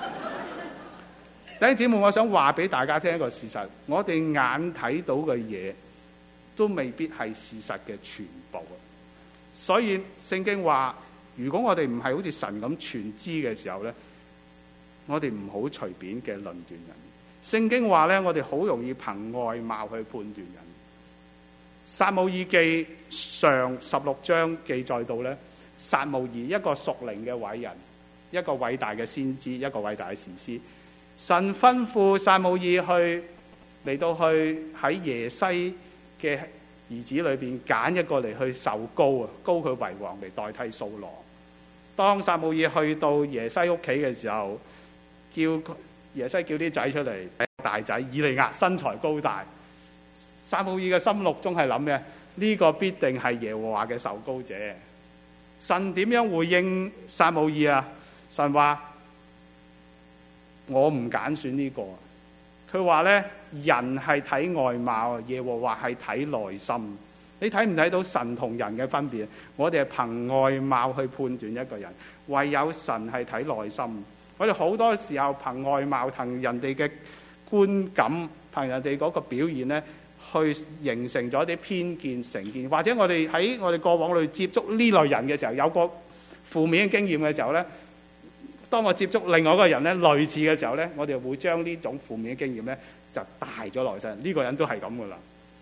弟兄姊妹，我想話俾大家聽一個事實：我哋眼睇到嘅嘢，都未必係事實嘅全部。所以聖經話，如果我哋唔係好似神咁全知嘅時候咧，我哋唔好隨便嘅論斷人。聖經話咧，我哋好容易憑外貌去判斷人。撒母耳記上十六章記載到咧，撒母耳一個屬靈嘅偉人，一個偉大嘅先知，一個偉大嘅士師。神吩咐撒母耳去嚟到去喺耶西嘅兒子裏邊揀一個嚟去受膏啊，膏佢為王嚟代替掃羅。當撒母耳去到耶西屋企嘅時候，叫耶西叫啲仔出嚟，大仔以利亞身材高大。撒母耳嘅心目中係諗嘅，呢個必定係耶和華嘅受膏者。神點樣回應撒母耳啊？神話我唔揀選呢個。佢話咧，人係睇外貌，耶和華係睇內心。你睇唔睇到神同人嘅分別？我哋係憑外貌去判斷一個人，唯有神係睇內心。我哋好多時候憑外貌、憑人哋嘅觀感、憑人哋嗰個表現咧，去形成咗啲偏見、成見。或者我哋喺我哋過往裏接觸呢類人嘅時候，有個負面嘅經驗嘅時候咧，當我接觸另外一個人咧類似嘅時候咧，我哋會將呢種負面嘅經驗咧就帶咗落身。呢個人都係咁噶啦。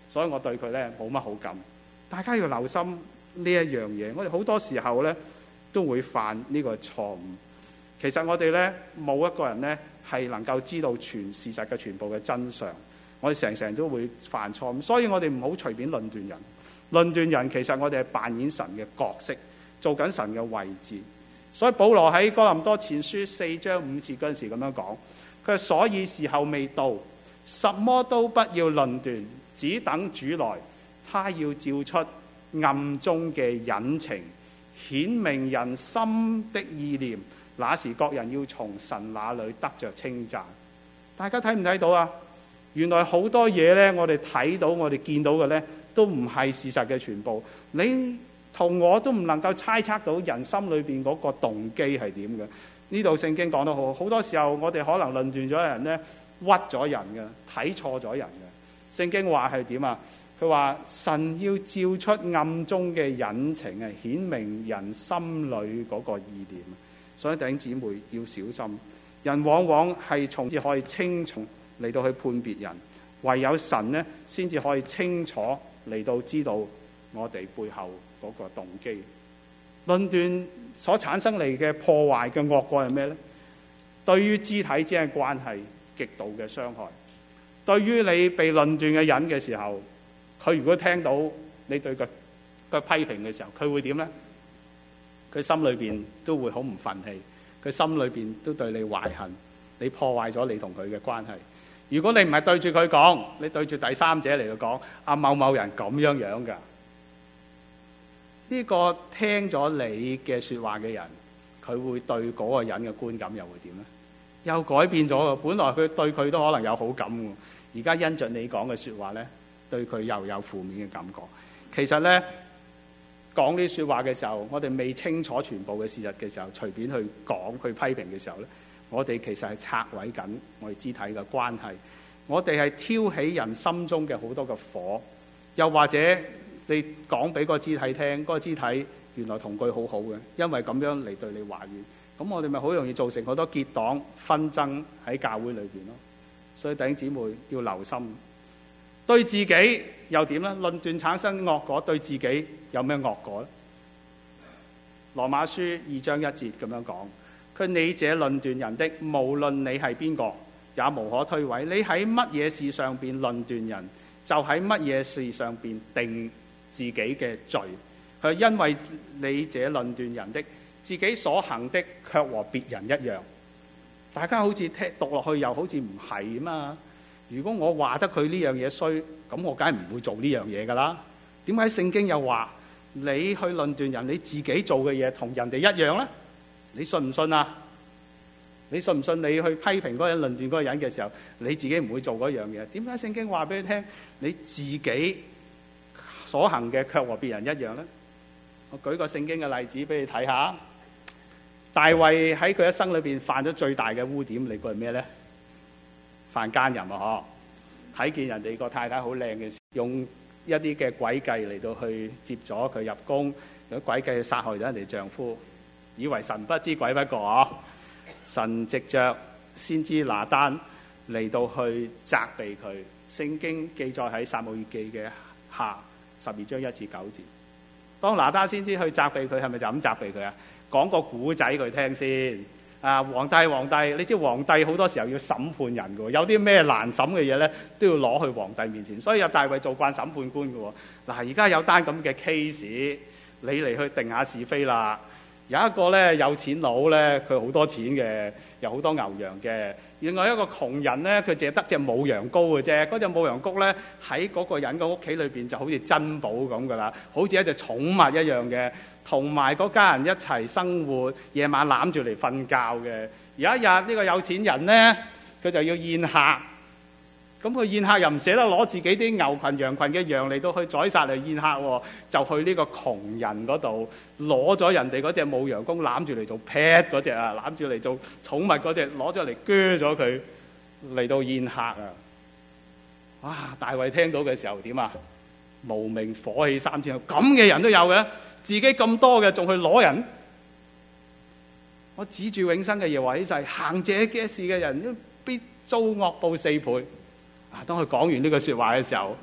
所以我對佢咧冇乜好感。大家要留心呢一樣嘢，我哋好多時候咧都會犯呢個錯誤。其實我哋咧冇一個人咧係能夠知道全事實嘅全部嘅真相，我哋成成都會犯錯誤，所以我哋唔好隨便論斷人。論斷人其實我哋係扮演神嘅角色，做緊神嘅位置。所以保羅喺哥林多前書四章五節嗰陣時咁樣講，佢話所以時候未到，什麼都不要論斷，只等主來，他要照出暗中嘅隱情，顯明人心的意念，那時各人要從神那裏得着稱讚。大家睇唔睇到啊？原來好多嘢呢，我哋睇到我哋見到嘅呢，都唔係事實嘅全部。你同我都唔能夠猜測到人心裏邊嗰個動機係點嘅。呢度聖經講得好，好多時候我哋可能論斷咗人呢，屈咗人嘅，睇錯咗人嘅。聖經話係點啊？佢話神要照出暗中嘅隱情啊，顯明人心裏嗰個意念。所以弟兄姊妹要小心，人往往係從至可以清楚嚟到去判別人，唯有神呢先至可以清楚嚟到知道我哋背後嗰個動機。論斷所產生嚟嘅破壞嘅惡果係咩呢？對於肢體之間嘅關係極度嘅傷害。對於你被論斷嘅人嘅時候，佢如果聽到你對佢嘅批評嘅時候，佢會點呢？佢心裏邊都會好唔忿氣，佢心裏邊都對你懷恨，你破壞咗你同佢嘅關係。如果你唔係對住佢講，你對住第三者嚟到講，阿某某人咁樣樣噶，呢個聽咗你嘅說話嘅人，佢會對嗰個人嘅觀感又會點呢？又改變咗嘅。本來佢對佢都可能有好感嘅，而家因着你講嘅說話呢，對佢又有負面嘅感覺。其實呢，講呢啲說話嘅時候，我哋未清楚全部嘅事實嘅時候，隨便去講去批評嘅時候呢，我哋其實係拆毀緊我哋肢體嘅關係，我哋係挑起人心中嘅好多嘅火，又或者你講俾個肢體聽，嗰個肢體原來同佢好好嘅，因為咁樣嚟對你懷怨，咁我哋咪好容易造成好多結黨紛爭喺教會裏邊咯。所以弟兄姊妹要留心，對自己又點呢？論斷產生惡果，對自己有咩惡果呢？羅馬書二章一節咁樣講，佢你這論斷人的，無論你係邊個，也無可推諉。你喺乜嘢事上邊論斷人，就喺乜嘢事上邊定自己嘅罪。佢因為你這論斷人的，自己所行的卻和別人一樣。大家好似聽讀落去又好似唔係嘛？如果我話得佢呢樣嘢衰，咁我梗係唔會做呢樣嘢噶啦。點解聖經又話你去論斷人，你自己做嘅嘢同人哋一樣呢？你信唔信啊？你信唔信？你去批評嗰個人、論斷嗰個人嘅時候，你自己唔會做嗰樣嘢？點解聖經話俾你聽，你自己所行嘅卻和別人一樣呢？我舉個聖經嘅例子俾你睇下。大衛喺佢一生裏邊犯咗最大嘅污點，你估係咩呢？犯奸淫啊！嗬，睇見人哋個太太好靚嘅時，用一啲嘅詭計嚟到去接咗佢入宮，用詭計去殺害咗人哋丈夫，以為神不知鬼不覺啊！神藉着先知拿單嚟到去責備佢。聖經記載喺撒母耳記嘅下十二章一至九節。當拿單先知去責備佢，係咪就咁責備佢啊？講個古仔佢聽先。啊，皇帝皇帝，你知皇帝好多時候要審判人嘅，有啲咩難審嘅嘢咧，都要攞去皇帝面前。所以有大衛做慣審判官嘅。嗱，而家有單咁嘅 case， 你嚟去定下是非啦。有一個咧有錢佬咧，佢好多錢嘅，有好多牛羊嘅。另外一個窮人咧，佢淨係得隻母羊羔嘅啫。嗰隻母羊羔咧喺嗰個人嘅屋企裏邊就好似珍寶咁噶啦，好似一隻寵物一樣嘅，同埋嗰家人一齊生活，夜晚攬住嚟瞓覺嘅。有一日呢個有錢人咧，佢就要宴客。咁佢宴客又唔捨得攞自己啲牛群羊群嘅羊嚟到去宰殺嚟宴客喎，就去呢個窮人嗰度攞咗人哋嗰隻母羊公攬住嚟做 pet 嗰隻啊，攬住嚟做寵物嗰隻，攞咗嚟鋸咗佢嚟到宴客啊！哇！大衛聽到嘅時候點啊？無名火氣三千，咁嘅人都有嘅，自己咁多嘅仲去攞人？我指住永生嘅耶和華起誓，行這嘅事嘅人必遭惡報四倍。啊！當佢講完呢個說話嘅時候，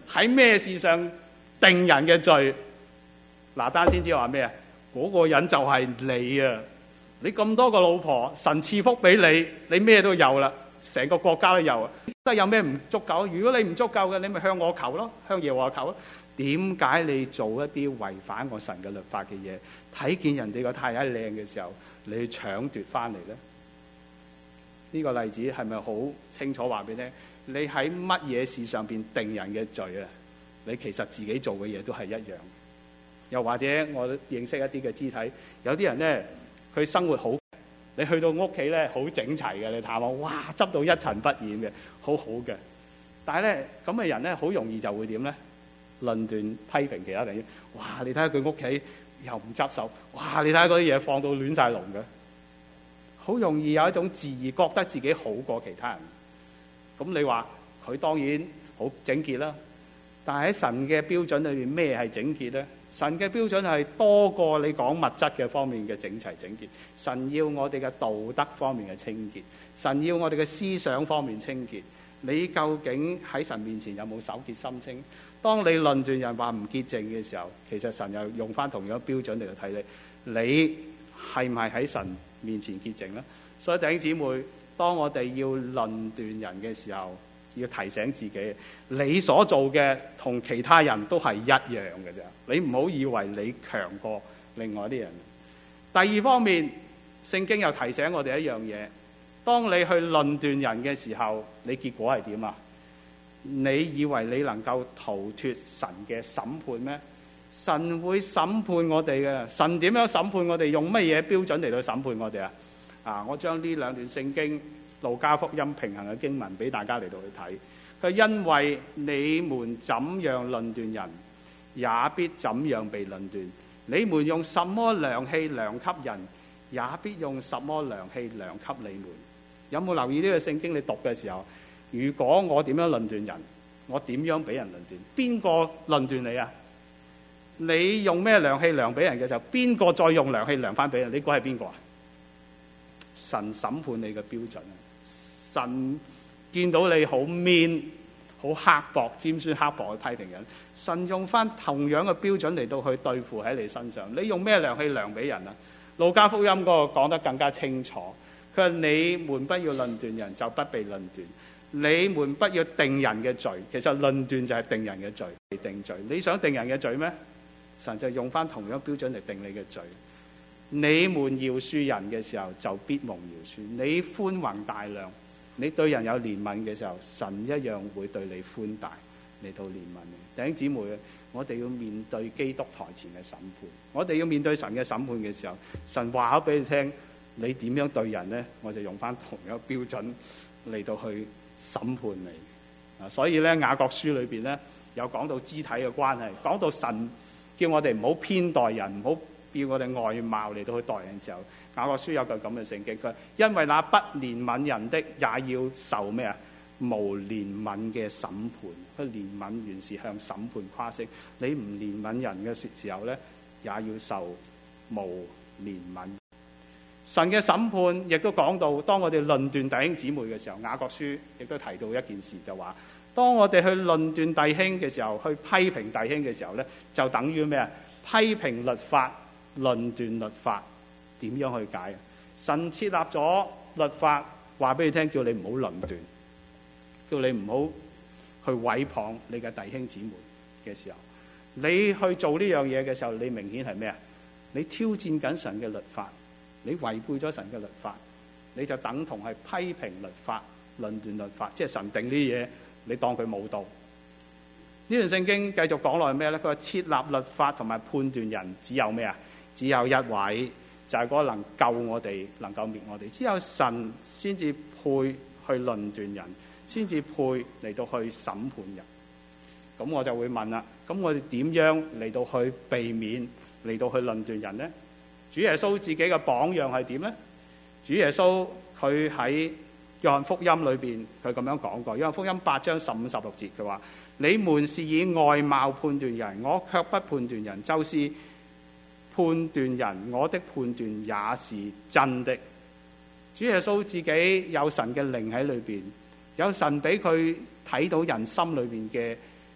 喺咩事上定人嘅罪？拿單先知話咩啊？嗰、那個人就係你啊！你咁多個老婆，神賜福俾你，你咩都有啦，成個國家都有啊！得有咩唔足夠？如果你唔足夠嘅，你咪向我求咯，向耶和華求咯。點解你做一啲違反我神嘅律法嘅嘢？睇見人哋個太太靚嘅時候，你去搶奪翻嚟咧？呢、這個例子係咪好清楚話俾你聽？你喺乜嘢事上邊定人嘅罪啊？你其實自己做嘅嘢都係一樣。又或者我認識一啲嘅肢體，有啲人咧，佢生活好，你去到屋企咧好整齊嘅，你探望，哇，執到一塵不染嘅，好好嘅。但係咧咁嘅人咧，好容易就會點咧？論斷批評其他人。哇！你睇下佢屋企又唔執手，哇！你睇下嗰啲嘢放到亂晒龍嘅，好容易有一種自義，覺得自己好過其他人。咁你話佢當然好整潔啦，但係喺神嘅標準裏邊，咩係整潔咧？神嘅標準係多過你講物質嘅方面嘅整齊整潔。神要我哋嘅道德方面嘅清潔，神要我哋嘅思想方面清潔。你究竟喺神面前有冇手潔心清？當你論斷人話唔潔淨嘅時候，其實神又用翻同樣標準嚟到睇你，你係唔係喺神面前潔淨呢？所以弟兄姊妹，當我哋要論斷人嘅時候，要提醒自己，你所做嘅同其他人都係一樣嘅啫。你唔好以為你強過另外啲人。第二方面，聖經又提醒我哋一樣嘢，當你去論斷人嘅時候，你結果係點啊？你以為你能夠逃脫神嘅審判咩？神會審判我哋嘅。神點樣審判我哋？用乜嘢標準嚟到審判我哋啊？啊！我將呢兩段聖經路加福音平衡嘅經文俾大家嚟到去睇。佢因為你們怎樣論斷人，也必怎樣被論斷。你們用什麼量器量給人，也必用什麼量器量給你們。有冇留意呢個聖經？你讀嘅時候，如果我點樣論斷人，我點樣俾人論斷？邊個論斷你啊？你用咩量器量俾人嘅時候，邊個再用量器量翻俾人？你估係邊個啊？神審判你嘅標準。神見到你好 mean、好刻薄、尖酸刻薄去批評人，神用翻同樣嘅標準嚟到去對付喺你身上。你用咩量器量俾人啊？路加福音嗰個講得更加清楚。佢話你們不要論斷人，就不被論斷。你們不要定人嘅罪。其實論斷就係定人嘅罪，被定罪。你想定人嘅罪咩？神就用翻同樣標準嚟定你嘅罪。你們饒恕人嘅時候，就必蒙饒恕。你寬宏大量，你對人有憐憫嘅時候，神一樣會對你寬大嚟到憐憫你。弟兄姊妹，我哋要面對基督台前嘅審判，我哋要面對神嘅審判嘅時候，神話咗俾你聽，你點樣對人呢？我就用翻同樣標準嚟到去審判你。啊，所以咧雅各書裏邊咧有講到肢體嘅關係，講到神叫我哋唔好偏待人，唔好叫我哋外貌嚟到去待人嘅時候，雅各書有句咁嘅聖經，佢因為那不憐憫人的也要受咩啊？無憐憫嘅審判。佢憐憫原是向審判誇勝，你唔憐憫人嘅時候咧，也要受無憐憫。神嘅審判亦都講到，當我哋論斷弟兄姊妹嘅時候，雅各書亦都提到一件事，就話當我哋去論斷弟兄嘅時候，去批評弟兄嘅時候咧，就等於咩啊？批評律法、論斷律法，點樣去解啊？神設立咗律法，話俾你聽，叫你唔好論斷，叫你唔好去毀謗你嘅弟兄姊妹嘅時候，你去做呢樣嘢嘅時候，你明顯係咩啊？你挑戰緊神嘅律法，你違背咗神嘅律法，你就等同係批評律法、論斷律法，即係神定呢啲嘢，你當佢冇到。呢段聖經繼續講落去咩咧？佢話設立律法同埋判斷人只有咩啊？只有一位，就係嗰個能救我哋、能夠滅我哋。只有神先至配去論斷人，先至配嚟到去審判人。咁我就會問啦，咁我哋點樣嚟到去避免嚟到去論斷人呢？主耶穌自己嘅榜樣係點呢？主耶穌佢喺約翰福音裏邊，佢咁樣講過。約翰福音八章十五十六節，佢話：你們是以外貌判斷人，我卻不判斷人，就是判斷人，我的判斷也是真的。主耶穌自己有神嘅靈喺裏邊，有神俾佢睇到人心裏邊嘅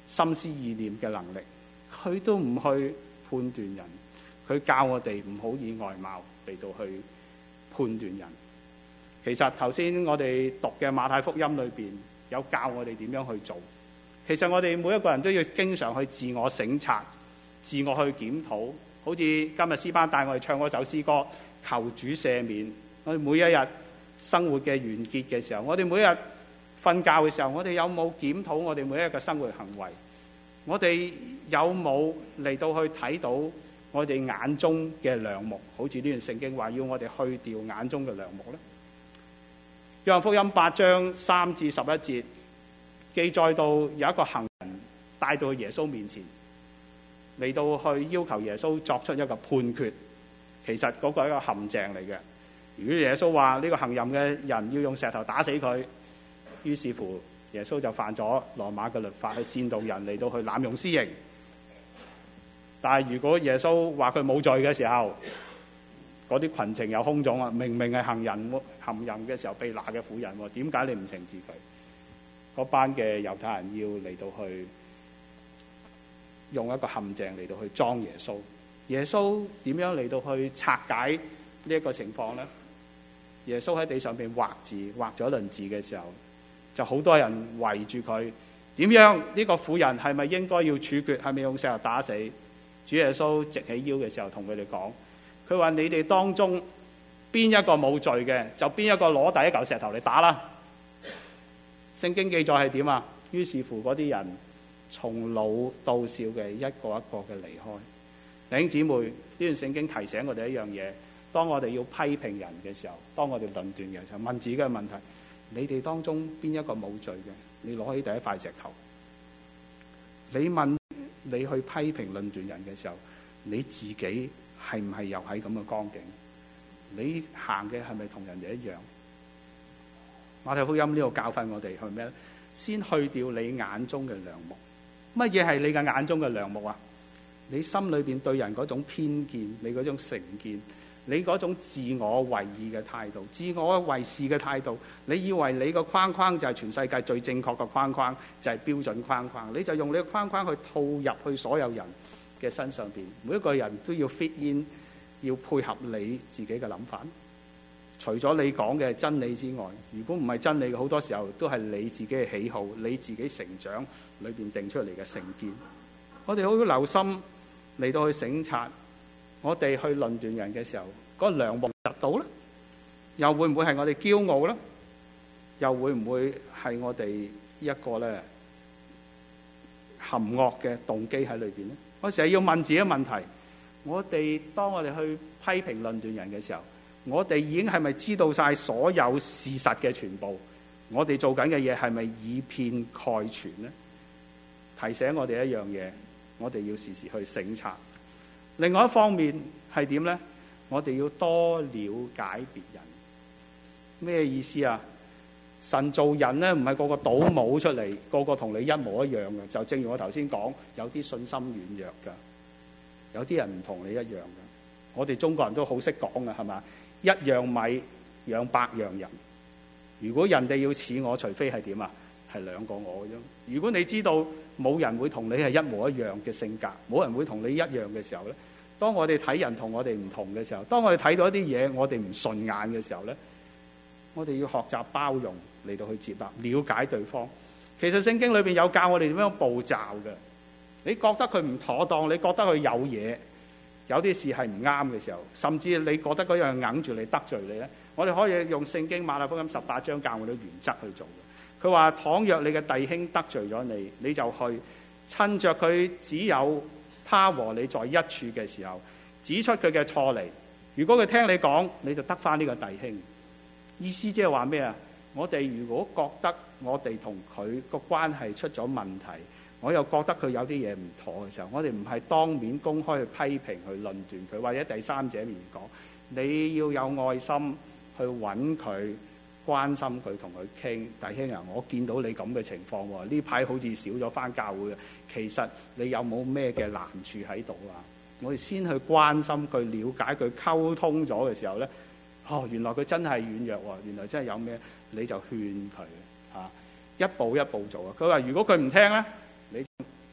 心思意念嘅能力，佢都唔去判斷人。佢教我哋唔好以外貌嚟到去判斷人。其實頭先我哋讀嘅馬太福音裏邊有教我哋點樣去做。其實我哋每一個人都要經常去自我省察、自我去檢討。好似今日詩班帶我哋唱嗰首詩歌，求主赦免。我哋每一日生活嘅完結嘅時候，我哋每一日瞓覺嘅時候，我哋有冇檢討我哋每一日嘅生活行為？我哋有冇嚟到去睇到我哋眼中嘅梁木？好似呢段聖經話要我哋去掉眼中嘅梁木呢？約翰福音八章三至十一節記載到有一個行人帶到去耶穌面前，嚟到去要求耶穌作出一個判決。其實嗰個係一個陷阱嚟嘅。如果耶穌話呢個行淫嘅人要用石頭打死佢，於是乎耶穌就犯咗羅馬嘅律法，去煽動人嚟到去濫用私刑。但係如果耶穌話佢冇罪嘅時候，嗰啲群情又洶湧啊！明明係行人行淫嘅時候被拿嘅婦人，點解你唔懲治佢？嗰班嘅猶太人要嚟到去用一個陷阱嚟到去裝耶穌。耶穌點樣嚟到去拆解呢一個情況呢？耶穌喺地上邊畫字，畫咗一輪字嘅時候，就好多人圍住佢。點樣呢個婦人係咪應該要處決？係咪用石頭打死？主耶穌直起腰嘅時候同佢哋講，佢話：你哋當中邊一個冇罪嘅，就邊一個攞第一嚿石頭嚟打啦。聖經記載係點啊？於是乎嗰啲人從老到少嘅一個一個嘅離開。弟兄姊妹，呢段聖經提醒我哋一樣嘢：當我哋要批評人嘅時候，當我哋論斷嘅時候，問自己嘅問題：你哋當中邊一個冇罪嘅？你攞起第一塊石頭。你問你去批評論斷人嘅時候，你自己係唔係又喺咁嘅光景？你行嘅係咪同人哋一樣？馬太福音呢度教訓我哋去咩咧？先去掉你眼中嘅梁木。乜嘢係你嘅眼中嘅梁木啊？你心裏邊對人嗰種偏見，你嗰種成見，你嗰種自我為義嘅態度，自我為是嘅態度，你以為你個框框就係全世界最正確嘅框框，就係標準框框，你就用你個框框去套入去所有人嘅身上邊，每一個人都要 fit in， 要配合你自己嘅諗法。除咗你講嘅真理之外，如果唔係真理嘅，好多時候都係你自己嘅喜好，你自己成長裏邊定出嚟嘅成見。我哋好留心嚟到去省察，我哋去論斷人嘅時候，嗰個梁木達到咧，又會唔會係我哋驕傲咧？又會唔會係我哋一個咧含惡嘅動機喺裏邊咧？我成日要問自己問題：我哋當我哋去批評論斷人嘅時候，我哋已經係咪知道晒所有事實嘅全部？我哋做緊嘅嘢係咪以偏概全呢？提醒我哋一樣嘢，我哋要時時去省察。另外一方面係點呢？我哋要多了解別人。咩意思啊？神做人呢，唔係個個倒模出嚟，個個同你一模一樣嘅。就正如我頭先講，有啲信心軟弱㗎，有啲人唔同你一樣嘅。我哋中國人都好識講嘅，係嘛？一樣米養百樣人。如果人哋要似我，除非係點啊？係兩個我啫。如果你知道冇人會同你係一模一樣嘅性格，冇人會同你一樣嘅時候咧，當我哋睇人同我哋唔同嘅時候，當我哋睇到一啲嘢我哋唔順眼嘅時候咧，我哋要學習包容嚟到去接納、了解對方。其實聖經裏邊有教我哋點樣步驟嘅。你覺得佢唔妥當，你覺得佢有嘢，有啲事係唔啱嘅時候，甚至你覺得嗰樣硬住你得罪你咧，我哋可以用聖經馬太福音十八章教我哋原則去做嘅。佢話：倘若你嘅弟兄得罪咗你，你就去趁着佢只有他和你在一處嘅時候，指出佢嘅錯嚟。如果佢聽你講，你就得返呢個弟兄。意思即係話咩啊？我哋如果覺得我哋同佢個關係出咗問題，我又覺得佢有啲嘢唔妥嘅時候，我哋唔係當面公開去批評、去論斷佢，或者第三者面講，你要有愛心去揾佢，關心佢，同佢傾。弟兄啊，我見到你咁嘅情況喎，呢排好似少咗返教會嘅，其實你有冇咩嘅難處喺度啊？我哋先去關心佢、了解佢、溝通咗嘅時候呢，哦，原來佢真係軟弱喎，原來真係有咩，你就勸佢嚇，一步一步做啊。佢話如果佢唔聽呢，你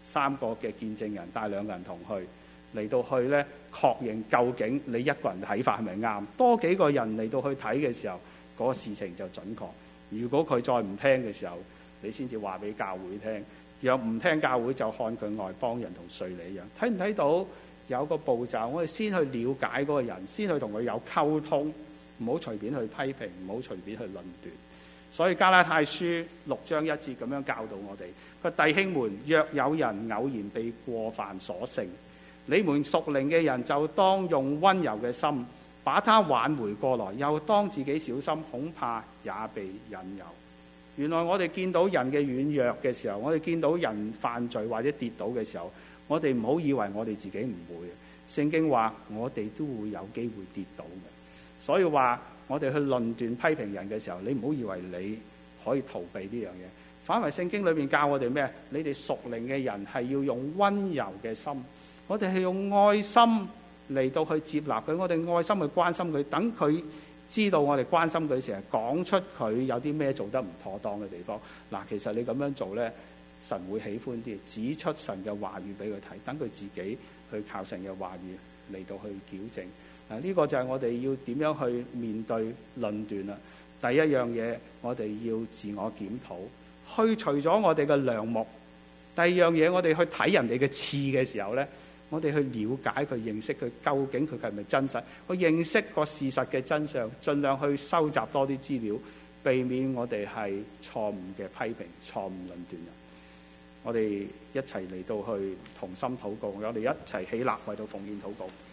三個嘅見證人帶兩個人同去，嚟到去咧確認究竟你一個人睇法係咪啱。多幾個人嚟到去睇嘅時候，嗰個事情就準確。如果佢再唔聽嘅時候，你先至話俾教會聽。若唔聽教會，就看佢外邦人同稅吏一樣。睇唔睇到有個步驟？我哋先去了解嗰個人，先去同佢有溝通，唔好隨便去批評，唔好隨便去論斷。所以加拉太書六章一節咁樣教導我哋：佢弟兄們，若有人偶然被過犯所勝，你們屬靈嘅人就當用溫柔嘅心把他挽回過來，又當自己小心，恐怕也被引誘。原來我哋見到人嘅軟弱嘅時候，我哋見到人犯罪或者跌倒嘅時候，我哋唔好以為我哋自己唔會。聖經話我哋都會有機會跌倒嘅，所以話我哋去論斷批評人嘅時候，你唔好以為你可以逃避呢樣嘢。反為聖經裏面教我哋咩？你哋屬靈嘅人係要用溫柔嘅心，我哋係用愛心嚟到去接納佢，我哋愛心去關心佢，等佢知道我哋關心佢，成日講出佢有啲咩做得唔妥當嘅地方。嗱，其實你咁樣做呢，神會喜歡啲，指出神嘅話語俾佢睇，等佢自己去靠神嘅話語嚟到去矯正。嗱，呢個就係我哋要點樣去面對論斷啦。第一樣嘢，我哋要自我檢討，去除咗我哋嘅梁木。第二樣嘢，我哋去睇人哋嘅刺嘅時候呢，我哋去了解佢，認識佢，究竟佢係咪真實？去認識個事實嘅真相，盡量去收集多啲資料，避免我哋係錯誤嘅批評、錯誤論斷人。我哋一齊嚟到去同心禱告，我哋一齊起立為到奉獻禱告。